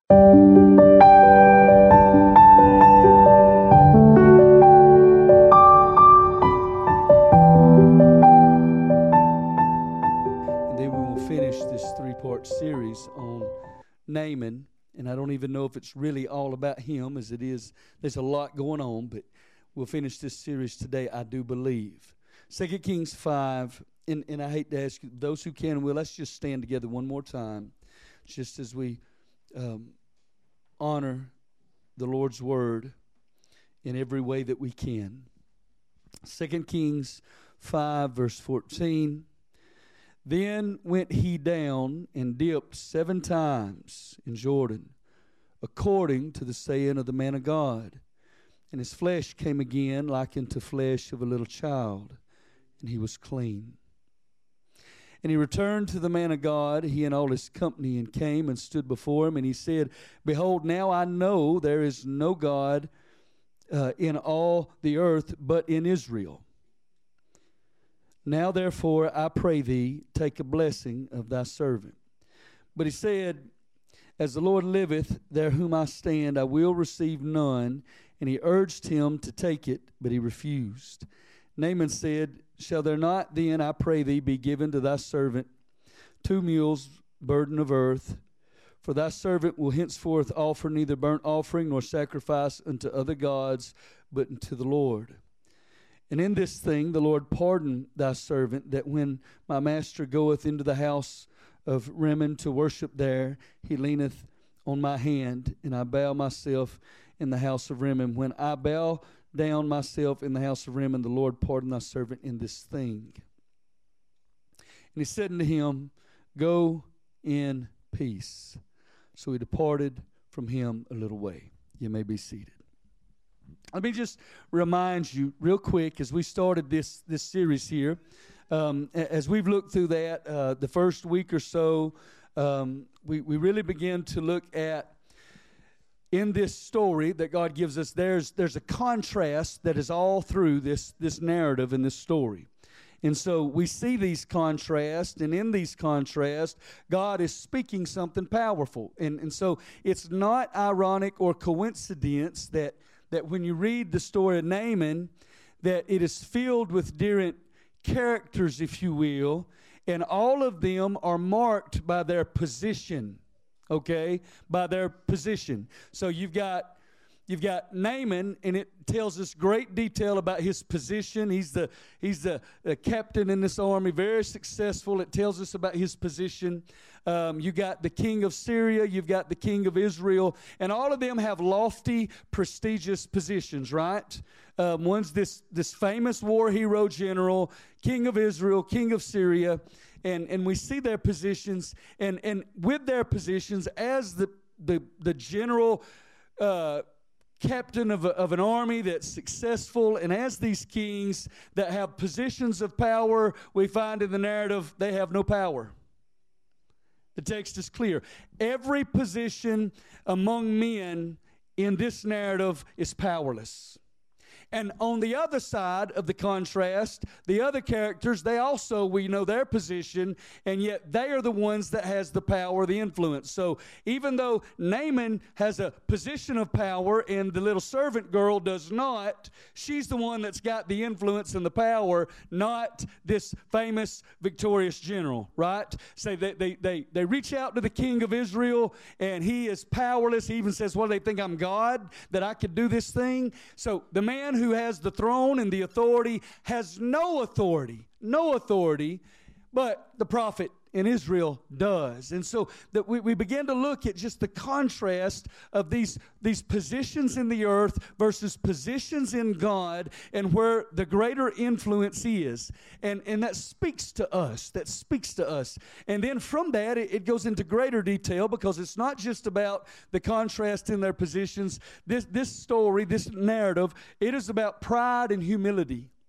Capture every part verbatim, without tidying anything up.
Series on Naaman, and I don't even know if it's really all about him, as it is. There's a lot going on, but we'll finish this series today, I do believe. Second Kings five, and, and I hate to ask you, those who can, will let's just stand together one more time, just as we um, honor the Lord's word in every way that we can. Second Kings five, verse fourteen. Then went he down and dipped seven times in Jordan, according to the saying of the man of God. And his flesh came again like unto flesh of a little child, and he was clean. And he returned to the man of God, he and all his company, and came and stood before him. And he said, Behold, now I know there is no God uh, in all the earth but in Israel. Now, therefore, I pray thee, take a blessing of thy servant. But he said, As the Lord liveth, there whom I stand, I will receive none. And he urged him to take it, but he refused. Naaman said, Shall there not then, I pray thee, be given to thy servant two mules, burden of earth? For thy servant will henceforth offer neither burnt offering nor sacrifice unto other gods, but unto the Lord. And in this thing the Lord pardon thy servant, that when my master goeth into the house of Rimmon to worship there, he leaneth on my hand, and I bow myself in the house of Rimmon. When I bow down myself in the house of Rimmon, the Lord pardon thy servant in this thing. And he said unto him, Go in peace. So he departed from him a little way. You may be seated. Let me just remind you real quick as we started this, this series here, um, as we've looked through that, uh, the first week or so, um, we, we really began to look at, in this story that God gives us, there's there's a contrast that is all through this, this narrative in this story. And so we see these contrasts, and in these contrasts, God is speaking something powerful. And, and so it's not ironic or coincidence that that when you read the story of Naaman, that it is filled with different characters, if you will, and all of them are marked by their position, okay, by their position. So you've got You've got Naaman, and it tells us great detail about his position. He's the he's the, the captain in this army, very successful. It tells us about his position. Um, you got the king of Syria. You've got the king of Israel. And all of them have lofty, prestigious positions, right? Um, one's this, this famous war hero general, king of Israel, king of Syria. And, and we see their positions. And, and with their positions, as the, the, the general uh captain of, a, of an army that's successful, and as these kings that have positions of power, we find in the narrative they have no power. The text is clear. Every position among men in this narrative is powerless. And on the other side of the contrast, the other characters, they also, we know their position, and yet they are the ones that has the power, the influence. So even though Naaman has a position of power and the little servant girl does not, she's the one that's got the influence and the power, not this famous victorious general, right? So they, they, they, they reach out to the king of Israel, and he is powerless. He even says, well, they think I'm God, that I could do this thing. So the man who has the throne and the authority has no authority, no authority, but the prophet in Israel does. And so that we, we begin to look at just the contrast of these, these positions in the earth versus positions in God, and where the greater influence is. And, and that speaks to us. That speaks to us. And then from that, it, it goes into greater detail, because it's not just about the contrast in their positions. This, this story, this narrative, it is about pride and humility.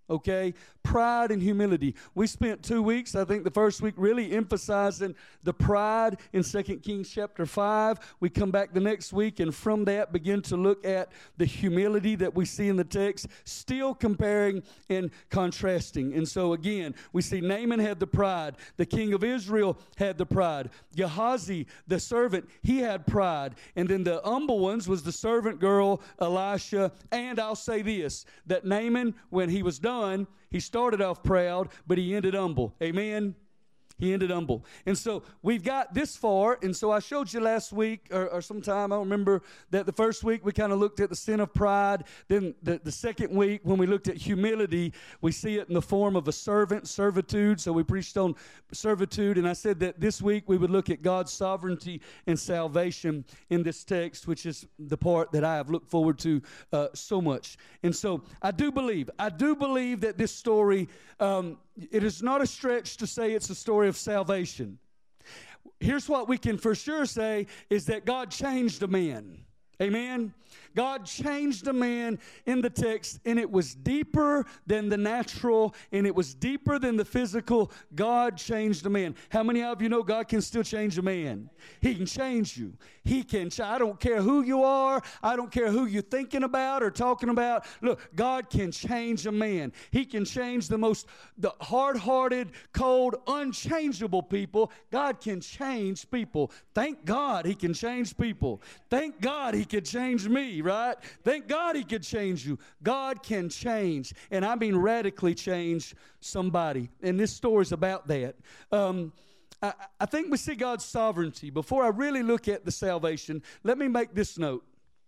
Okay? Pride and humility. We spent two weeks, I think the first week, really emphasizing the pride in Second Kings chapter five. We come back the next week and from that begin to look at the humility that we see in the text, still comparing and contrasting. And so again, we see Naaman had the pride. The king of Israel had the pride. Gehazi, the servant, he had pride. And then the humble ones was the servant girl, Elisha. And I'll say this, that Naaman, when he was done, he started off proud, but he ended humble. Amen? He ended humble. And so we've got this far, and so I showed you last week, or, or sometime, I don't remember, that the first week we kind of looked at the sin of pride. Then the, the second week, when we looked at humility, we see it in the form of a servant, servitude. So we preached on servitude, and I said that this week we would look at God's sovereignty and salvation in this text, which is the part that I have looked forward to uh, so much. And so I do believe, I do believe that this story, um, it is not a stretch to say it's a story of salvation. Here's what we can for sure say is that God changed a man. Amen? God changed a man in the text, and it was deeper than the natural, and it was deeper than the physical. God changed a man. How many of you know God can still change a man? He can change you. He can. I don't care who you are. I don't care who you're thinking about or talking about. Look, God can change a man. He can change the most the hard-hearted, cold, unchangeable people. God can change people. Thank God He can change people. Thank God He could change me, right? Thank God He could change you. God can change, and I mean radically change somebody. And this story's about that. Um, I, I think we see God's sovereignty. Before I really look at the salvation, let me make this note.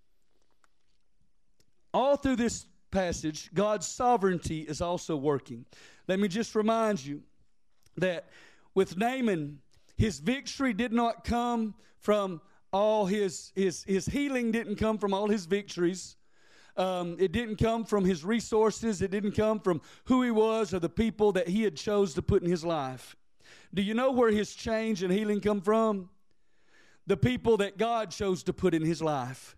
All through this passage, God's sovereignty is also working. Let me just remind you that with Naaman, his victory did not come from all his, his, his healing didn't come from all his victories. Um, it didn't come from his resources. It didn't come from who he was or the people that he had chose to put in his life. Do you know where his change and healing come from? The people that God chose to put in his life.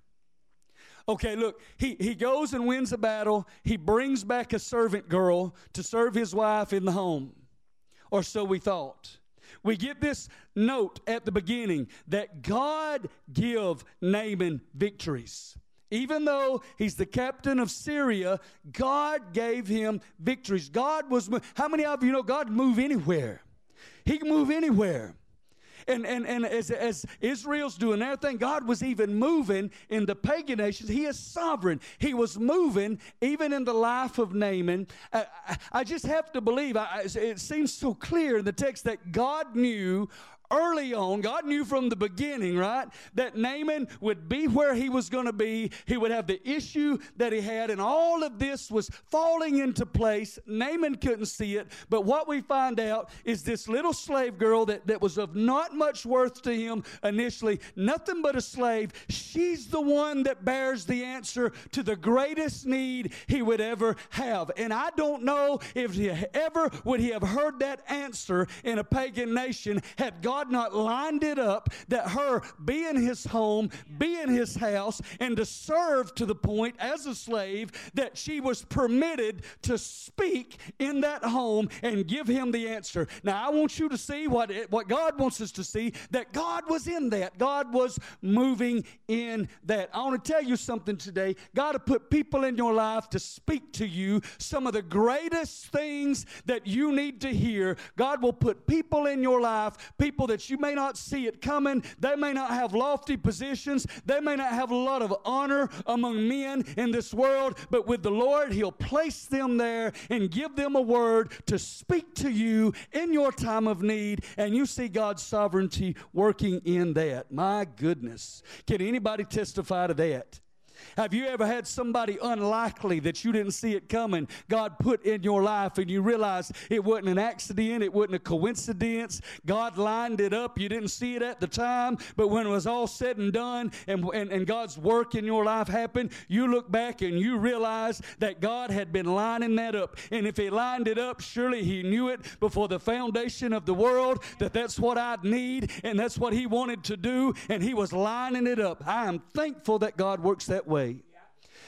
Okay, look, he, he goes and wins a battle. He brings back a servant girl to serve his wife in the home. Or so we thought. We get this note at the beginning that God give Naaman victories. Even though he's the captain of Syria, God gave him victories. God was, how many of you know God can move anywhere? He can move anywhere. And, and, and as, as Israel's doing their thing, God was even moving in the pagan nations. He is sovereign. He was moving even in the life of Naaman. I, I, I just have to believe, I, it seems so clear in the text that God knew early on, God knew from the beginning, right, that Naaman would be where he was going to be. He would have the issue that he had, and all of this was falling into place. Naaman couldn't see it, but what we find out is this little slave girl that, that was of not much worth to him initially, nothing but a slave, she's the one that bears the answer to the greatest need he would ever have. And I don't know if he ever would he have heard that answer in a pagan nation had God not lined it up that her be in his home, be in his house, and to serve to the point as a slave that she was permitted to speak in that home and give him the answer. Now, I want you to see what, it, what God wants us to see, that God was in that. God was moving in that. I want to tell you something today. God will put people in your life to speak to you some of the greatest things that you need to hear. God will put people in your life, people that you may not see it coming. They may not have lofty positions. They may not have a lot of honor among men in this world, but with the Lord, He'll place them there and give them a word to speak to you in your time of need, and you see God's sovereignty working in that. My goodness. Can anybody testify to that? Have you ever had somebody unlikely that you didn't see it coming, God put in your life, and you realized it wasn't an accident, it wasn't a coincidence, God lined it up, you didn't see it at the time, but when it was all said and done and, and, and God's work in your life happened, you look back and you realize that God had been lining that up. And if He lined it up, surely He knew it before the foundation of the world, that that's what I'd need, and that's what He wanted to do, and He was lining it up. I am thankful that God works that way.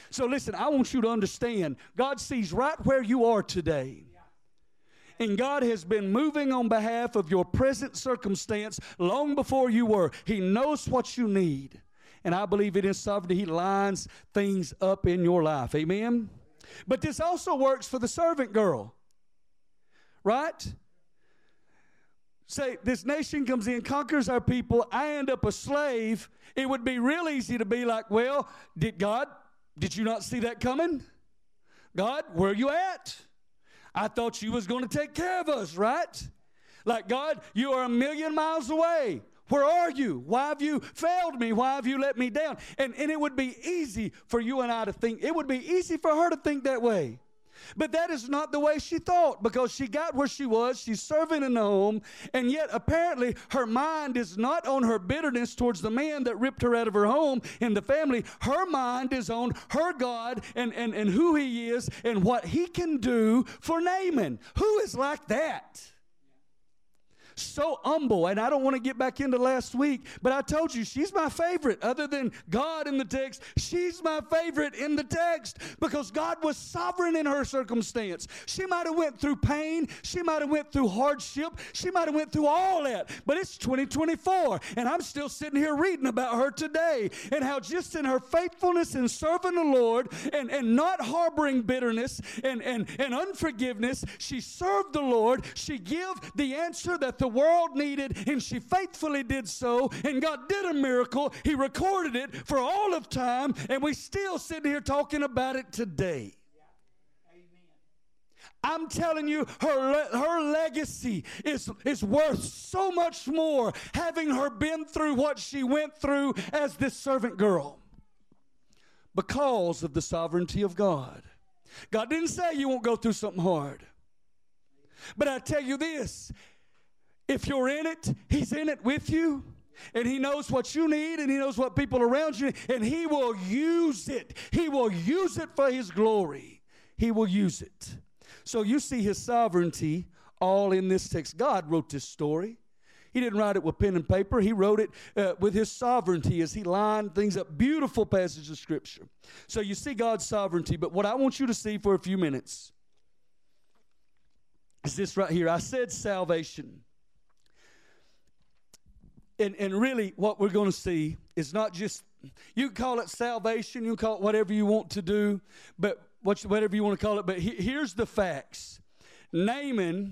So listen, I want you to understand, God sees right where you are today. And God has been moving on behalf of your present circumstance long before you were. He knows what you need. And I believe in His sovereignty, He lines things up in your life. Amen? But this also works for the servant girl. Right? Say, this nation comes in, conquers our people, I end up a slave. It would be real easy to be like, well, did God, did you not see that coming? God, where are you at? I thought you was going to take care of us, right? Like, God, you are a million miles away. Where are you? Why have you failed me? Why have you let me down? And, and it would be easy for you and I to think, it would be easy for her to think that way. But that is not the way she thought, because she got where she was. She's serving in the home, and yet apparently her mind is not on her bitterness towards the man that ripped her out of her home and the family. Her mind is on her God and, and, and who He is and what He can do for Naaman. Who is like that? So humble. And I don't want to get back into last week, but I told you she's my favorite. Other than God in the text, she's my favorite in the text because God was sovereign in her circumstance. She might have went through pain. She might have went through hardship. She might have went through all that. But it's twenty twenty-four, and I'm still sitting here reading about her today and how just in her faithfulness in serving the Lord and, and not harboring bitterness and, and, and unforgiveness, she served the Lord. She gave the answer that the The world needed, and she faithfully did so, and God did a miracle. He recorded it for all of time, and we still sitting here talking about it today. Yeah. Amen. I'm telling you, her, her legacy is, is worth so much more having her been through what she went through as this servant girl because of the sovereignty of God. God didn't say you won't go through something hard. But I tell you this, if you're in it, He's in it with you. And He knows what you need, and He knows what people around you need, and He will use it. He will use it for His glory. He will use it. So you see His sovereignty all in this text. God wrote this story. He didn't write it with pen and paper. He wrote it uh, with His sovereignty as He lined things up. Beautiful passage of Scripture. So you see God's sovereignty. But what I want you to see for a few minutes is this right here. I said salvation. And, and really what we're going to see is not just, you can call it salvation, you can call it whatever you want to do, but what, whatever you want to call it. But he, here's the facts. Naaman,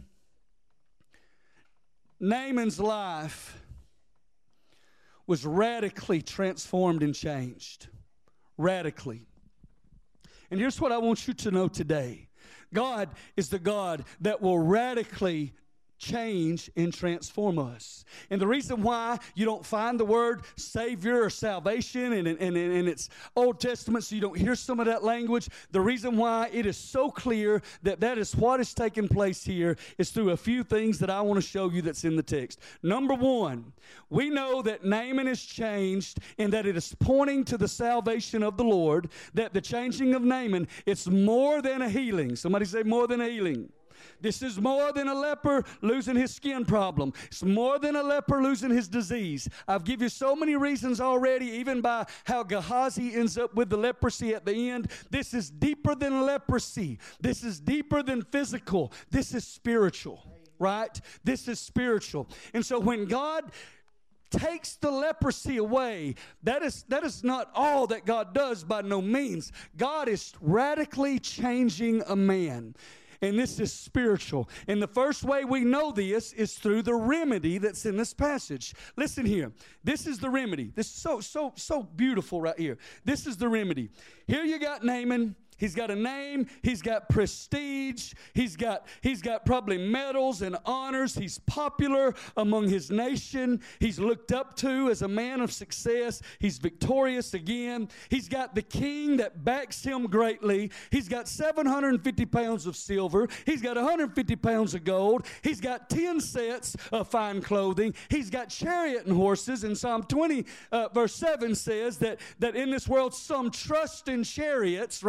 Naaman's life was radically transformed and changed. Radically. And here's what I want you to know today. God is the God that will radically change and transform us. And the reason why you don't find the word Savior or salvation and in, in, in, in its Old Testament, so you don't hear some of that language, the reason why it is so clear that that is what is taking place here is through a few things that I want to show you that's in the text. Number one, we know that Naaman is changed and that it is pointing to the salvation of the Lord, that the changing of Naaman, it's more than a healing. Somebody say more than a healing. This is more than a leper losing his skin problem. It's more than a leper losing his disease. I've given you so many reasons already, even by how Gehazi ends up with the leprosy at the end. This is deeper than leprosy. This is deeper than physical. This is spiritual, right? This is spiritual. And so when God takes the leprosy away, that is, that is not all that God does by no means. God is radically changing a man. And this is spiritual. And the first way we know this is through the remedy that's in this passage. Listen here. This is the remedy. This is so, so, so beautiful right here. This is the remedy. Here you got Naaman. He's got a name. He's got prestige. He's got, he's got probably medals and honors. He's popular among his nation. He's looked up to as a man of success. He's victorious again. He's got the king that backs him greatly. He's got seven hundred fifty pounds of silver. He's got one hundred fifty pounds of gold. He's got ten sets of fine clothing. He's got chariot and horses. And Psalm twenty, uh, verse seven says that, that in this world some trust in chariots, right?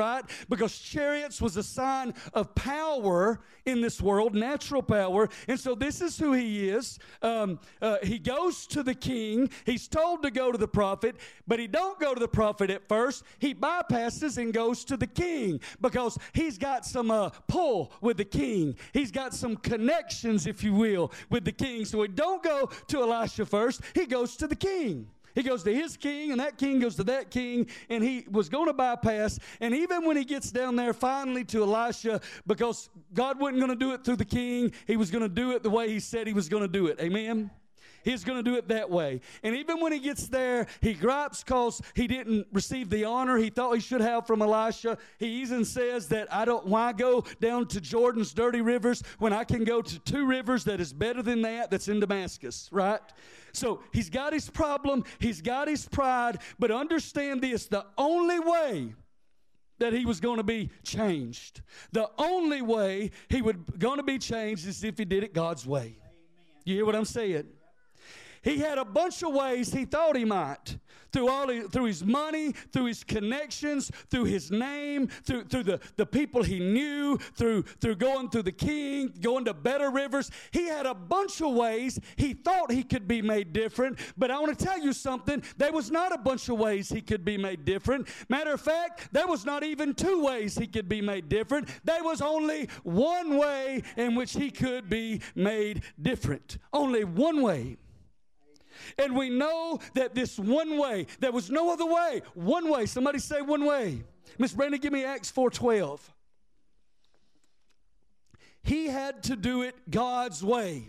because chariots was a sign of power in this world, natural power. And so this is who he is. Um, uh, he goes to the king. He's told to go to the prophet, but he don't go to the prophet at first. He bypasses and goes to the king because he's got some uh, pull with the king. He's got some connections, if you will, with the king. So he don't go to Elisha first. He goes to the king. He goes to his king, and that king goes to that king, and he was going to bypass. And even when he gets down there finally to Elisha, because God wasn't going to do it through the king, he was going to do it the way he said he was going to do it. Amen? He's going to do it that way. And even when he gets there, he gripes because he didn't receive the honor he thought he should have from Elisha. He even says that I don't, why go down to Jordan's dirty rivers when I can go to two rivers that is better than that that's in Damascus, right? So he's got his problem, he's got his pride, but understand this, the only way that he was going to be changed, the only way he was going to be changed is if he did it God's way. Amen. You hear what I'm saying? He had a bunch of ways he thought he might. Through all his, through his money, through his connections, through his name, through, through the, the people he knew, through, through going through the king, going to better rivers. He had a bunch of ways he thought he could be made different. But I want to tell you something. There was not a bunch of ways he could be made different. Matter of fact, there was not even two ways he could be made different. There was only one way in which he could be made different. Only one way. And we know that this one way, there was no other way. One way. Somebody say one way. Miss Brenda, give me Acts four twelve. He had to do it God's way.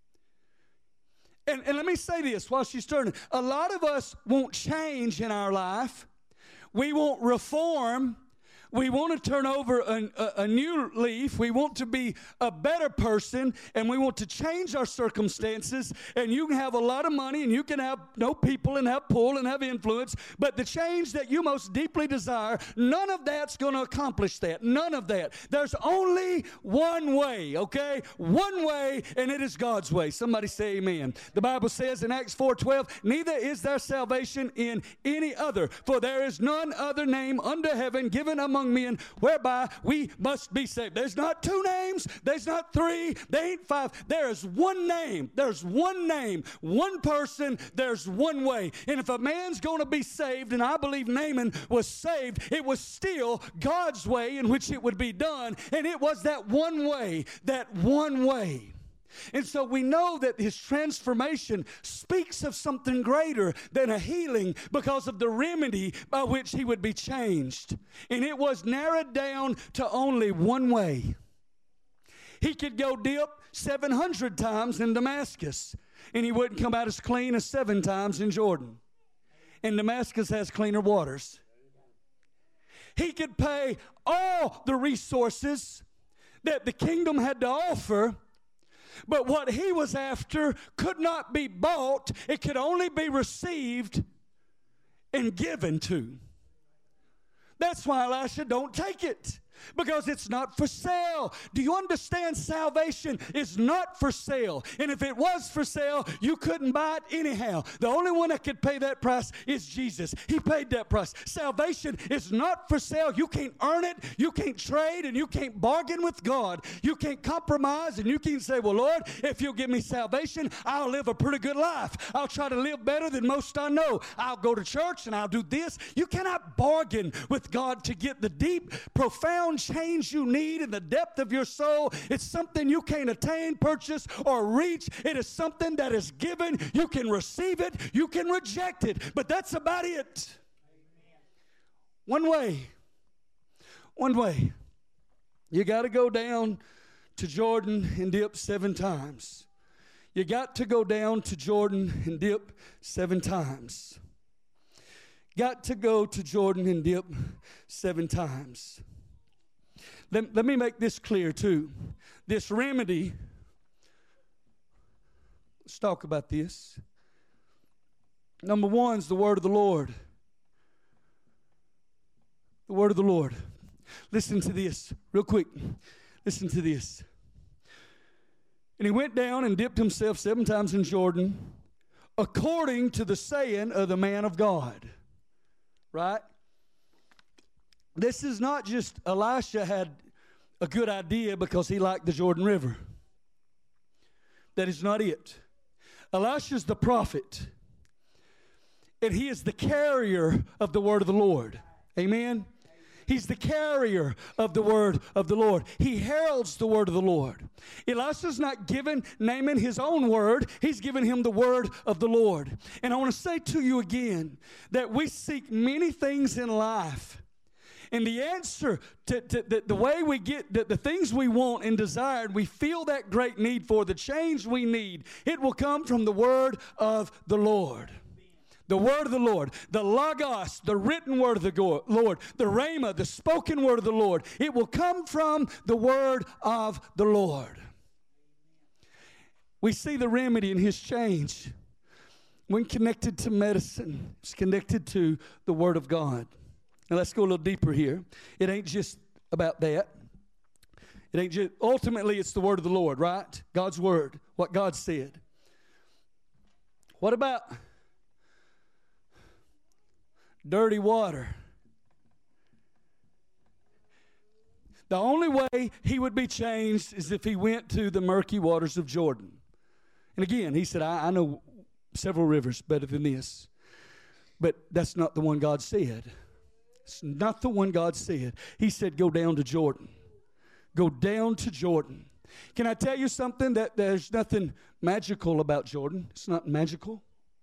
And, and let me say this while she's turning. A lot of us want change in our life. We want reform. We want to turn over a, a, a new leaf. We want to be a better person, and we want to change our circumstances. And you can have a lot of money, and you can have no people, and have pull, and have influence. But the change that you most deeply desire, none of that's going to accomplish that. None of that. There's only one way, okay? One way, and it is God's way. Somebody say amen. The Bible says in Acts four twelve, neither is there salvation in any other, for there is none other name under heaven given among men whereby we must be saved. There's not two names. There's not three. There ain't five. There is one name. There's one name. One person. There's one way. And if a man's going to be saved, and I believe Naaman was saved, it was still God's way in which it would be done. And it was that one way. That one way. And so we know that his transformation speaks of something greater than a healing because of the remedy by which he would be changed. And it was narrowed down to only one way. He could go dip seven hundred times in Damascus, and he wouldn't come out as clean as seven times in Jordan. And Damascus has cleaner waters. He could pay all the resources that the kingdom had to offer, but what he was after could not be bought. It could only be received and given to. That's why Elisha don't take it. Because it's not for sale. Do you understand? Salvation is not for sale. And if it was for sale, you couldn't buy it anyhow. The only one that could pay that price is Jesus. He paid that price. Salvation is not for sale. You can't earn it. You can't trade, and you can't bargain with God. You can't compromise, and you can't say, well, Lord, if you'll give me salvation, I'll live a pretty good life. I'll try to live better than most I know. I'll go to church, and I'll do this. You cannot bargain with God to get the deep, profound change you need in the depth of your soul. It's something you can't attain, purchase, or reach. It is something that is given. You can receive it. You can reject it. But that's about it. One way. One way. You got to go down to Jordan and dip seven times. You got to go down to Jordan and dip seven times. Got to go to Jordan and dip seven times. Let, let me make this clear too. This remedy, let's talk about this. Number one is the word of the Lord. The word of the Lord. Listen to this real quick. Listen to this. And he went down and dipped himself seven times in Jordan, according to the saying of the man of God. Right? this is not just Elisha had a good idea because he liked the Jordan River. That is not it. Elisha's the prophet, and he is the carrier of the word of the Lord. Amen? He's the carrier of the word of the Lord. He heralds the word of the Lord. Elisha's not giving Naaman his own word. He's giving him the word of the Lord. And I want to say to you again that we seek many things in life. And the answer to, to, to the way we get the, the things we want and desire, and we feel that great need for, the change we need, it will come from the word of the Lord. The word of the Lord, the Logos, the written word of the Lord, the Rhema, the spoken word of the Lord. It will come from the word of the Lord. We see the remedy in his change when connected to medicine. It's connected to the word of God. Now let's go a little deeper here. It ain't just about that. It ain't just, ultimately it's the word of the Lord, right? God's word, what God said. What about dirty water? The only way he would be changed is if he went to the murky waters of Jordan. And again, he said, I, I know several rivers better than this. But that's not the one God said. It's not the one God said. He said, go down to Jordan. Go down to Jordan. Can I tell you something? That there's nothing magical about Jordan. It's not magical.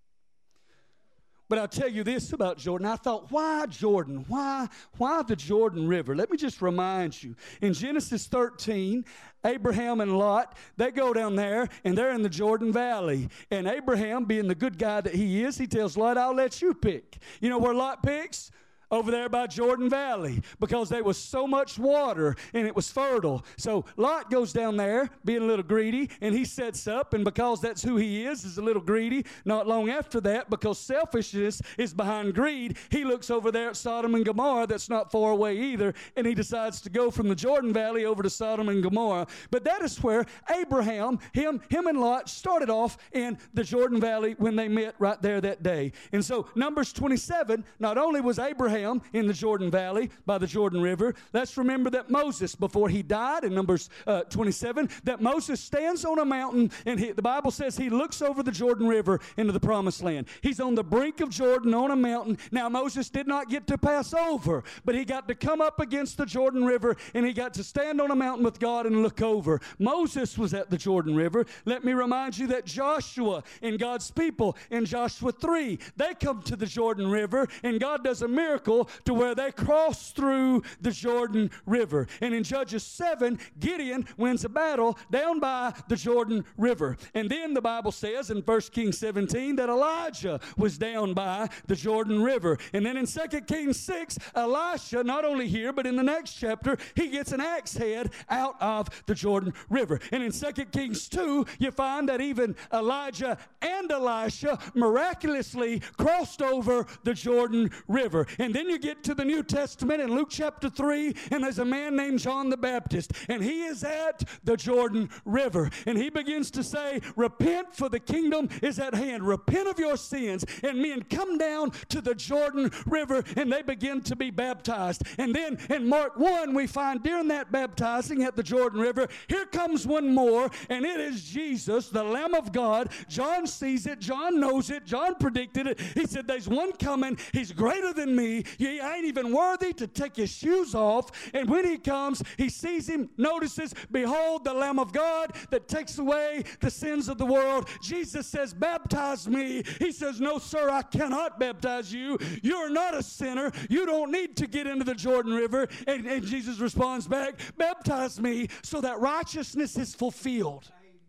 But I'll tell you this about Jordan. I thought, why Jordan? Why, why the Jordan River? Let me just remind you. In Genesis thirteen, Abraham and Lot, they go down there, and they're in the Jordan Valley. And Abraham, being the good guy that he is, he tells Lot, I'll let you pick. You know where Lot picks? Over there by Jordan Valley, because there was so much water and it was fertile. So Lot goes down there being a little greedy, and he sets up, and because that's who he is, is a little greedy. Not long after that, because selfishness is behind greed, he looks over there at Sodom and Gomorrah, that's not far away either, and he decides to go from the Jordan Valley over to Sodom and Gomorrah. But that is where Abraham, him, him and Lot started off in the Jordan Valley when they met right there that day. And so Numbers twenty-seven, not only was Abraham in the Jordan Valley by the Jordan River, let's remember that Moses, before he died in Numbers uh, twenty-seven, that Moses stands on a mountain, and he, the Bible says he looks over the Jordan River into the promised land. He's on the brink of Jordan on a mountain. Now Moses did not get to pass over, but he got to come up against the Jordan River, and he got to stand on a mountain with God and look over. Moses was at the Jordan River. Let me remind you that Joshua and God's people in Joshua three, they come to the Jordan River, and God does a miracle to where they cross through the Jordan River. And in Judges seven, Gideon wins a battle down by the Jordan River. And then the Bible says in First Kings seventeen that Elijah was down by the Jordan River. And then in Second Kings six, Elisha, not only here, but in the next chapter, he gets an axe head out of the Jordan River. And in Second Kings two, you find that even Elijah and Elisha miraculously crossed over the Jordan River. And then you get to the New Testament in Luke chapter three, and there's a man named John the Baptist, and he is at the Jordan River, and he begins to say, repent, for the kingdom is at hand. Repent of your sins. And men come down to the Jordan River, and they begin to be baptized. And then in Mark one, we find during that baptizing at the Jordan River, here comes one more, and it is Jesus, the Lamb of God. John sees it. John knows it. John predicted it. He said, there's one coming. He's greater than me. He ain't even worthy to take his shoes off. And when he comes, he sees him, notices, behold, the Lamb of God that takes away the sins of the world. Jesus says, baptize me. He says, no, sir, I cannot baptize you. You're not a sinner. You don't need to get into the Jordan River. And, and Jesus responds back, baptize me so that righteousness is fulfilled.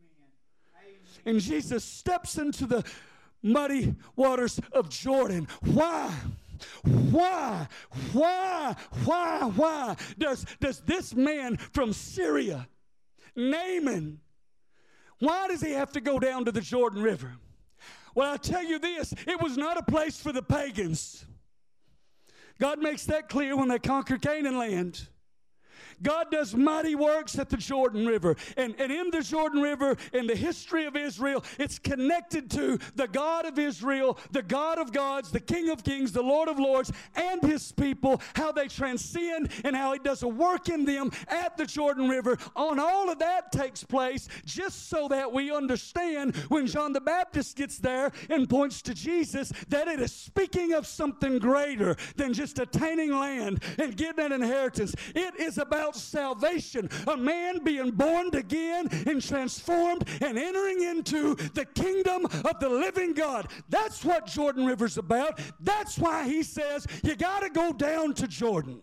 Amen. Amen. And Jesus steps into the muddy waters of Jordan. Why? Why, why, why, why does, does this man from Syria, Naaman, why does he have to go down to the Jordan River? Well, I'll tell you this, it was not a place for the pagans. God makes that clear when they conquer Canaan land. God does mighty works at the Jordan River. And, and in the Jordan River, in the history of Israel, it's connected to the God of Israel, the God of gods, the King of kings, the Lord of lords, and his people, how they transcend and how he does a work in them at the Jordan River. On all of that takes place just so that we understand when John the Baptist gets there and points to Jesus that it is speaking of something greater than just attaining land and getting an inheritance. It is about salvation, a man being born again and transformed and entering into the kingdom of the living God. That's what Jordan River's about. That's why he says you got to go down to Jordan.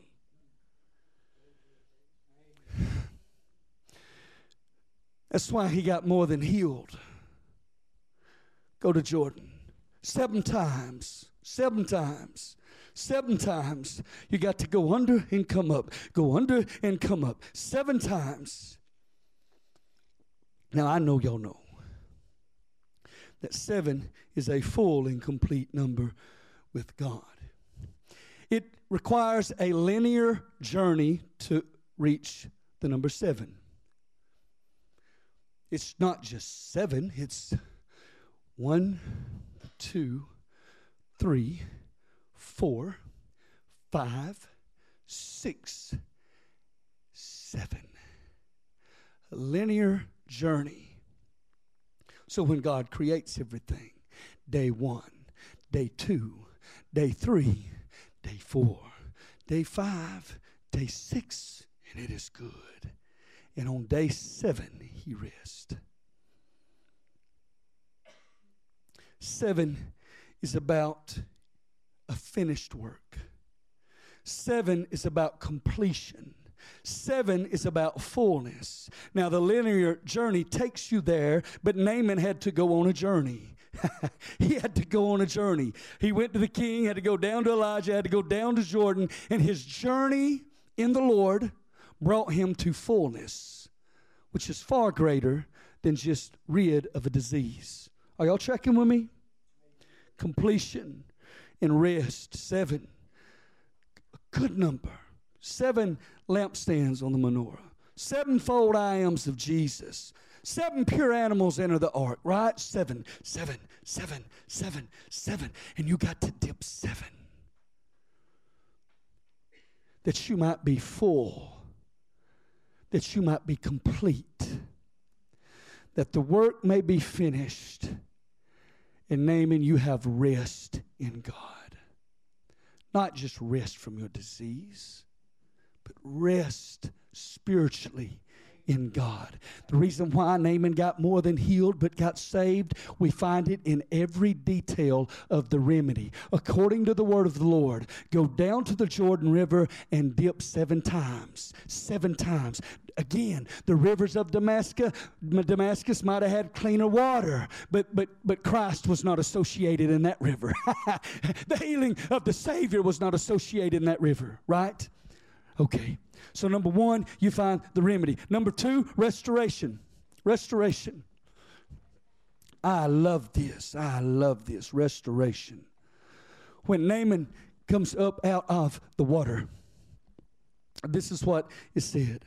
That's why he got more than healed. Go to Jordan. Seven times. Seven times. Seven times. You got to go under and come up. Go under and come up. Seven times. Now, I know y'all know that seven is a full and complete number with God. It requires a linear journey to reach the number seven. It's not just seven, it's one, two, three, four, five, six, seven. A linear journey. So when God creates everything, day one, day two, day three, day four, day five, day six, and it is good. And on day seven, he rests. Seven is about a finished work. Seven is about completion. Seven is about fullness. Now, the linear journey takes you there, but Naaman had to go on a journey. He had to go on a journey. He went to the king, had to go down to Elijah, had to go down to Jordan, and his journey in the Lord brought him to fullness, which is far greater than just rid of a disease. Are y'all checking with me? Completion and rest. Seven. A good number. Seven lampstands on the menorah. Sevenfold I ams of Jesus. Seven pure animals enter the ark, right? Seven, seven, seven, seven, seven. And you got to dip seven. That you might be full. That you might be complete, that the work may be finished, and Naaman, you have rest in God. Not just rest from your disease, but rest spiritually in God. The reason why Naaman got more than healed but got saved, we find it in every detail of the remedy. According to the word of the Lord, go down to the Jordan River and dip seven times. Seven times. Again, the rivers of Damascus, Damascus might have had cleaner water, but but but Christ was not associated in that river. The healing of the Savior was not associated in that river, right? Okay. So number one, you find the remedy. Number two, restoration. Restoration. I love this. I love this. Restoration. When Naaman comes up out of the water, this is what is said.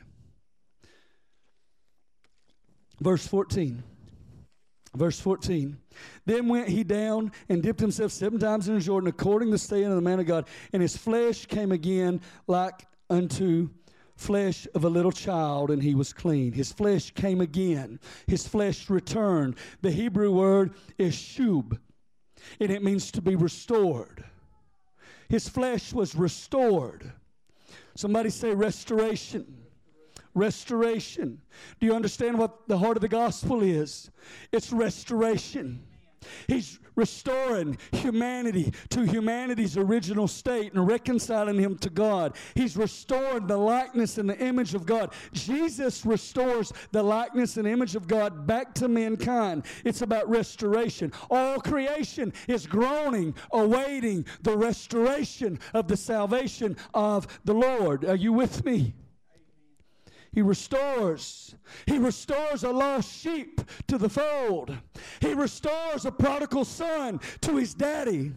Verse fourteen. Verse fourteen. Then went he down and dipped himself seven times in the Jordan, according to the saying of the man of God, and his flesh came again like unto flesh of a little child, and he was clean. His flesh came again. His flesh returned. The Hebrew word is shub, and it means to be restored. His flesh was restored. Somebody say restoration. Restoration. Do you understand what the heart of the gospel is? It's restoration. He's restoring humanity to humanity's original state and reconciling him to God. He's restoring the likeness and the image of God. Jesus restores the likeness and image of God back to mankind. It's about restoration. All creation is groaning, awaiting the restoration of the salvation of the Lord. Are you with me? He restores. He restores a lost sheep to the fold. He restores a prodigal son to his daddy.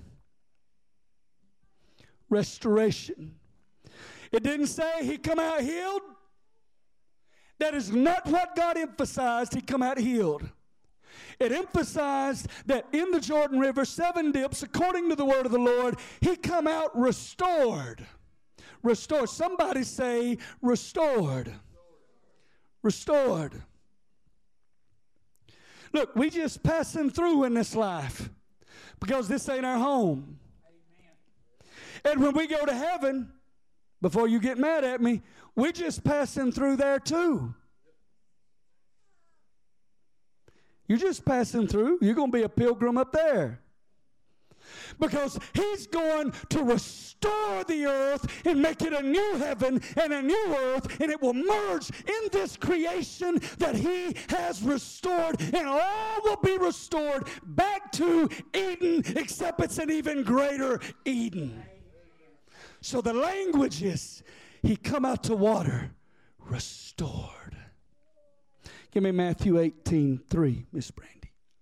Restoration. It didn't say he come out healed. That is not what God emphasized. He come out healed. It emphasized that in the Jordan River, seven dips, according to the word of the Lord, he come out restored. Restored. Somebody say restored. Restored. Look, we just passing through in this life because this ain't our home. And when we go to heaven, before you get mad at me, we're just passing through there too. You're just passing through. You're going to be a pilgrim up there. Because he's going to restore the earth and make it a new heaven and a new earth, and it will merge in this creation that he has restored, and all will be restored back to Eden, except it's an even greater Eden. So the language is, he come out to water restored. Give me Matthew eighteen three, Miss Brandy.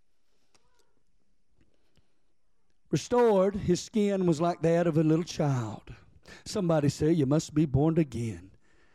Restored, his skin was like that of a little child. Somebody say, you must be born again.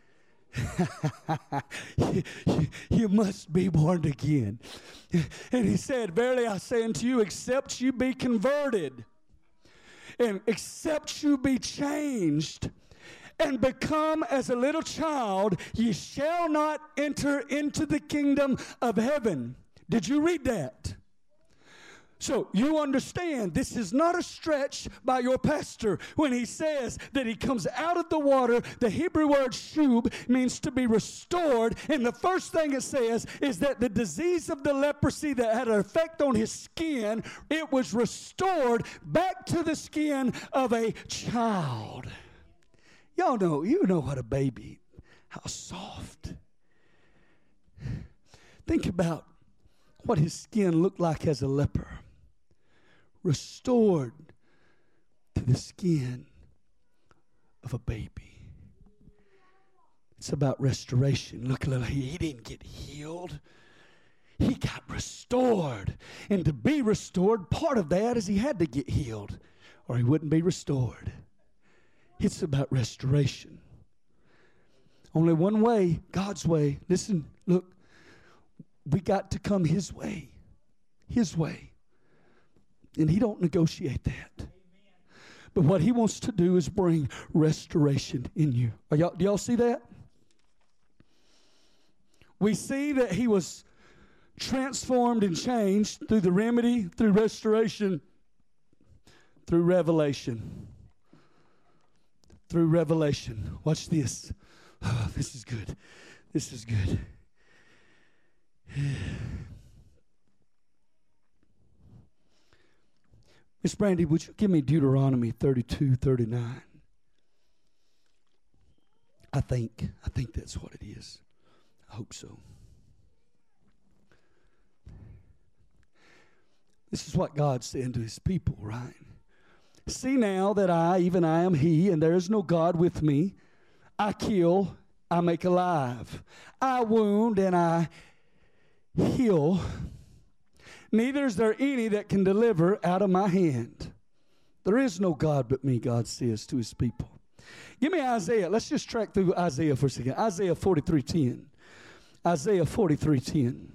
you, you, you must be born again. And he said, verily I say unto you, except you be converted, and except you be changed, and become as a little child, ye shall not enter into the kingdom of heaven. Did you read that? So you understand this is not a stretch by your pastor when he says that he comes out of the water. The Hebrew word shub means to be restored. And the first thing it says is that the disease of the leprosy that had an effect on his skin, it was restored back to the skin of a child. Y'all know, you know what a baby, how soft. Think about what his skin looked like as a leper. Restored to the skin of a baby. It's about restoration. Look, little, he didn't get healed. He got restored. And to be restored, part of that is he had to get healed, or he wouldn't be restored. It's about restoration. Only one way, God's way. Listen, look, we got to come his way. His way. And he don't negotiate that. Amen. But what he wants to do is bring restoration in you. Are y'all, do y'all see that? We see that he was transformed and changed through the remedy, through restoration, through revelation. Through revelation. Watch this. Oh, this is good. This is good. Miss Brandy, would you give me Deuteronomy thirty-two thirty-nine? I think, I think that's what it is. I hope so. This is what God's saying to his people, right? See now that I, even I am he, and there is no God with me. I kill, I make alive. I wound and I heal. Neither is there any that can deliver out of my hand. There is no God but me, God says to his people. Give me Isaiah. Let's just track through Isaiah for a second. Isaiah forty-three ten. Isaiah forty-three ten.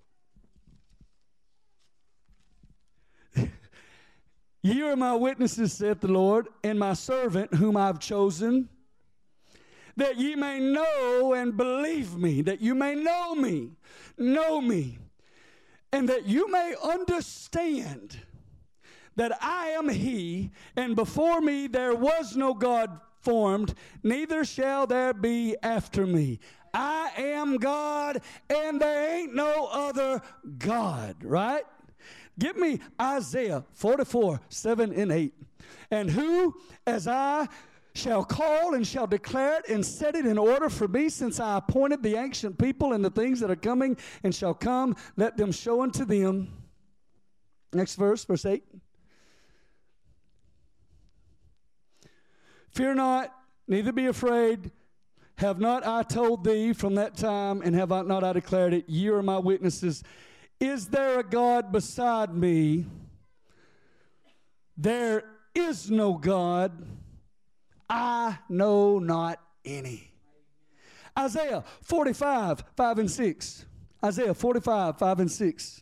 Ye are my witnesses, saith the Lord, and my servant whom I have chosen, that ye may know and believe me, that you may know me, know me, and that you may understand that I am he, and before me there was no God formed, neither shall there be after me. I am God, and there ain't no other God, right? Give me Isaiah forty-four, seven and eight. And who, as I shall call and shall declare it and set it in order for me, since I appointed the ancient people and the things that are coming and shall come, let them show unto them. Next verse, verse eight. Fear not, neither be afraid. Have not I told thee from that time, and have I not I declared it? Ye are my witnesses. Is there a God beside me? There is no God. I know not any. Isaiah forty-five, five and six. Isaiah forty-five, five and six.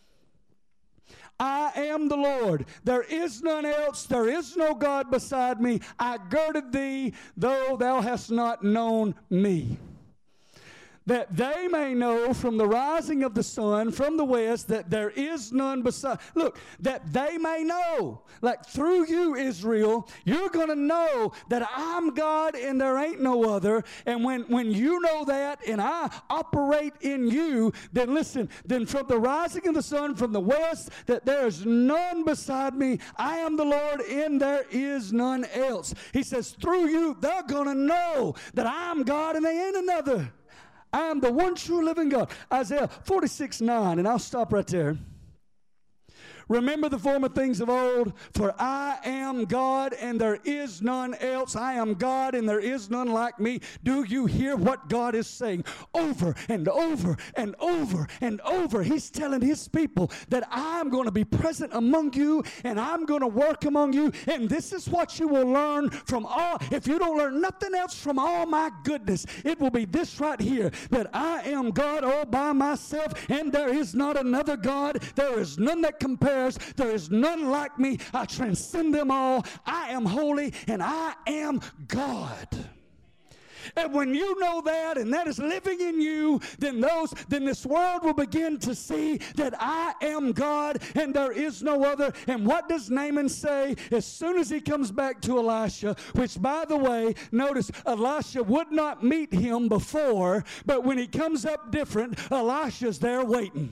I am the Lord. There is none else. There is no God beside me. I girded thee, though thou hast not known me. That they may know from the rising of the sun from the west that there is none beside. Look, that they may know. Like through you, Israel, you're going to know that I'm God and there ain't no other. And when, when you know that and I operate in you, then listen, then from the rising of the sun from the west, that there is none beside me. I am the Lord and there is none else. He says, through you, they're going to know that I'm God and they ain't another. I am the one true living God. Isaiah forty-six, nine, and I'll stop right there. Remember the former things of old, for I am God and there is none else. I am God and there is none like me. Do you hear what God is saying over and over and over and over? He's telling his people that I'm going to be present among you and I'm going to work among you. And this is what you will learn from all. If you don't learn nothing else from all my goodness, it will be this right here, that I am God all by myself and there is not another God. There is none that compares. There is none like me. I transcend them all. I am holy and I am God. And when you know that and that is living in you, then those then this world will begin to see that I am God and there is no other. And what does Naaman say as soon as he comes back to Elisha? Which, by the way, notice Elisha would not meet him before, but when he comes up different, Elisha's there waiting.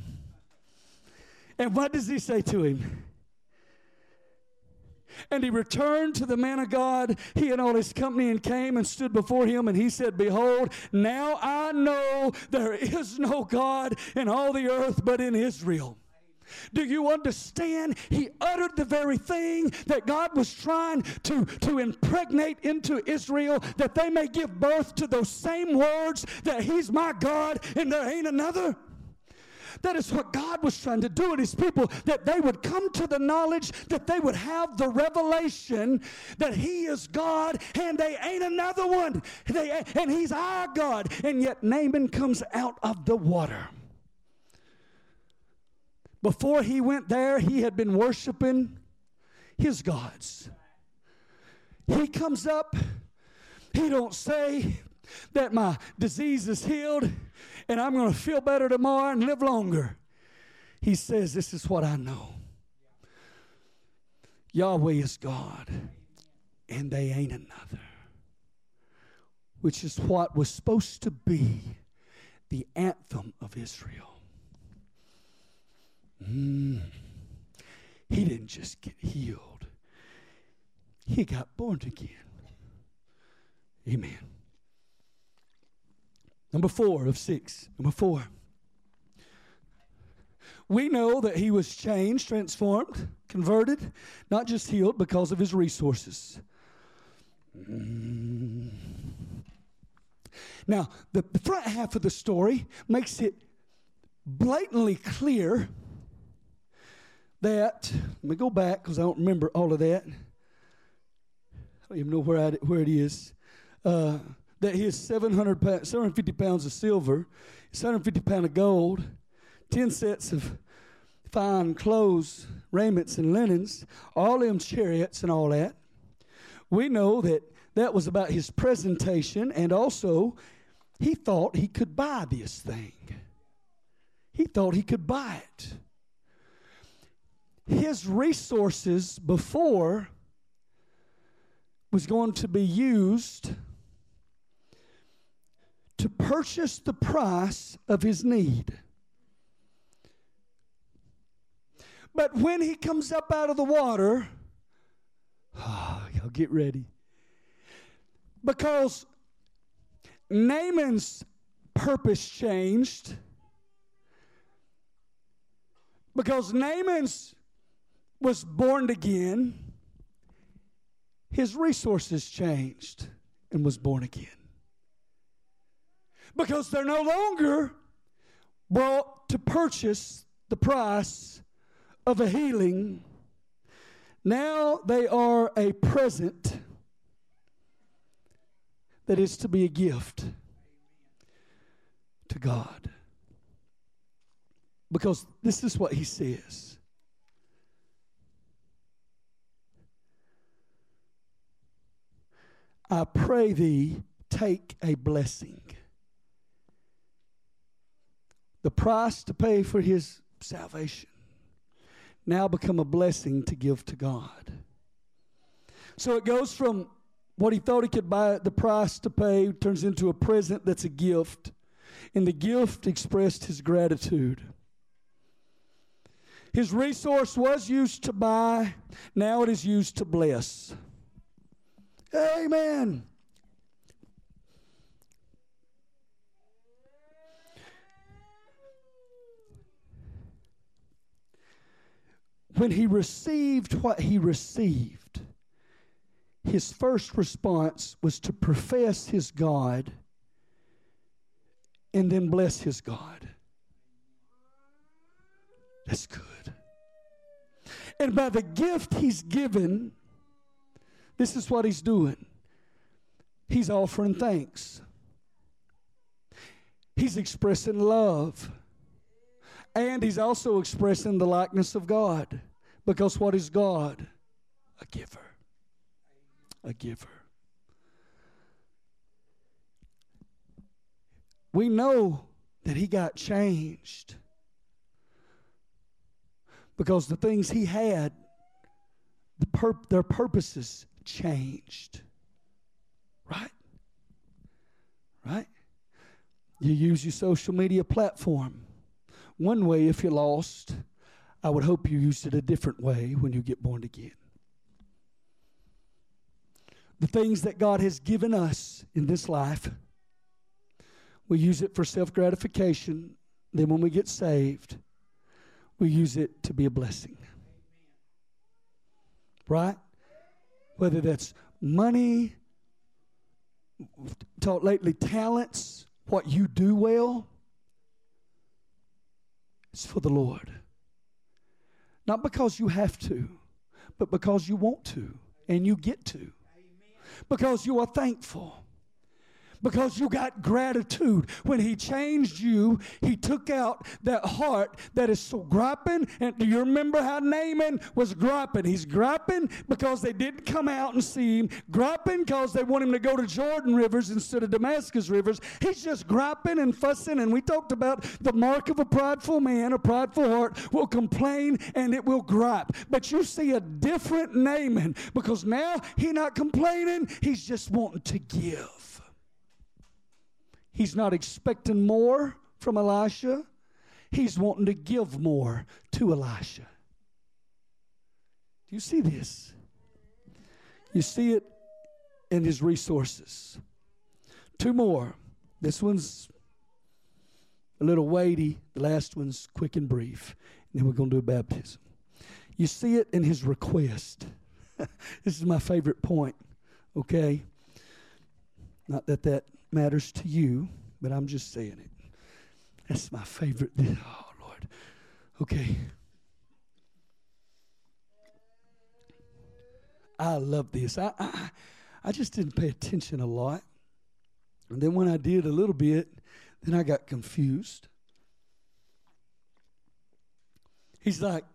And what does he say to him? And he returned to the man of God, he and all his company, and came and stood before him. And he said, behold, now I know there is no God in all the earth but in Israel. Do you understand? He uttered the very thing that God was trying to, to impregnate into Israel, that they may give birth to those same words, that he's my God and there ain't another. That is what God was trying to do in his people, that they would come to the knowledge, that they would have the revelation that he is God and they ain't another one. They, and he's our God. And yet Naaman comes out of the water. Before he went there, he had been worshiping his gods. He comes up, he don't say that my disease is healed and I'm going to feel better tomorrow and live longer. He says, this is what I know. Yahweh is God, and they ain't another. Which is what was supposed to be the anthem of Israel. Mm. He didn't just get healed. He got born again. Amen. Number four of six. Number four. We know that he was changed, transformed, converted, not just healed because of his resources. Mm. Now, the, the front half of the story makes it blatantly clear that, let me go back because I don't remember all of that. I don't even know where, I, where it is. Uh, that he has seven hundred, seven hundred fifty pounds of silver, seven hundred fifty pounds of gold, ten sets of fine clothes, raiments, and linens, all them chariots and all that. We know that that was about his presentation, and also he thought he could buy this thing. He thought he could buy it. His resources before was going to be used to purchase the price of his need. But when he comes up out of the water, oh, y'all get ready. Because Naaman's purpose changed. Because Naaman's was born again, his resources changed and was born again. Because they're no longer brought to purchase the price of a healing. Now they are a present that is to be a gift. God. Because this is what he says. I pray thee, take a blessing. The price to pay for his salvation now become a blessing to give to God. So it goes from what he thought he could buy at the price to pay, turns into a present that's a gift. And the gift expressed his gratitude. His resource was used to buy, now it is used to bless. Amen. When he received what he received, his first response was to profess his God and then bless his God. That's good. And by the gift he's given, this is what he's doing. He's offering thanks. He's expressing love. And he's also expressing the likeness of God. Because what is God? A giver. A giver. We know that he got changed. Because the things he had, the pur- their purposes changed. Right? Right? You use your social media platform. One way, if you're lost, I would hope you used it a different way when you get born again. The things that God has given us in this life, we use it for self-gratification. Then when we get saved, we use it to be a blessing. Right? Whether that's money, taught lately talents, what you do well, it's for the Lord. Not because you have to, but because you want to and you get to. Because you are thankful. Because you got gratitude. When he changed you, he took out that heart that is so griping. And do you remember how Naaman was griping? He's griping because they didn't come out and see him. Griping because they want him to go to Jordan rivers instead of Damascus rivers. He's just griping and fussing. And we talked about the mark of a prideful man, a prideful heart, will complain and it will gripe. But you see a different Naaman because now he's not complaining. He's just wanting to give. He's not expecting more from Elisha. He's wanting to give more to Elisha. Do you see this? You see it in his resources. Two more. This one's a little weighty. The last one's quick and brief. And then we're going to do a baptism. You see it in his request. This is my favorite point. Okay? Not that that matters to you, but I'm just saying it. That's my favorite. Oh, Lord. Okay. I love this. I, I I just didn't pay attention a lot. And then when I did a little bit, then I got confused. He's like,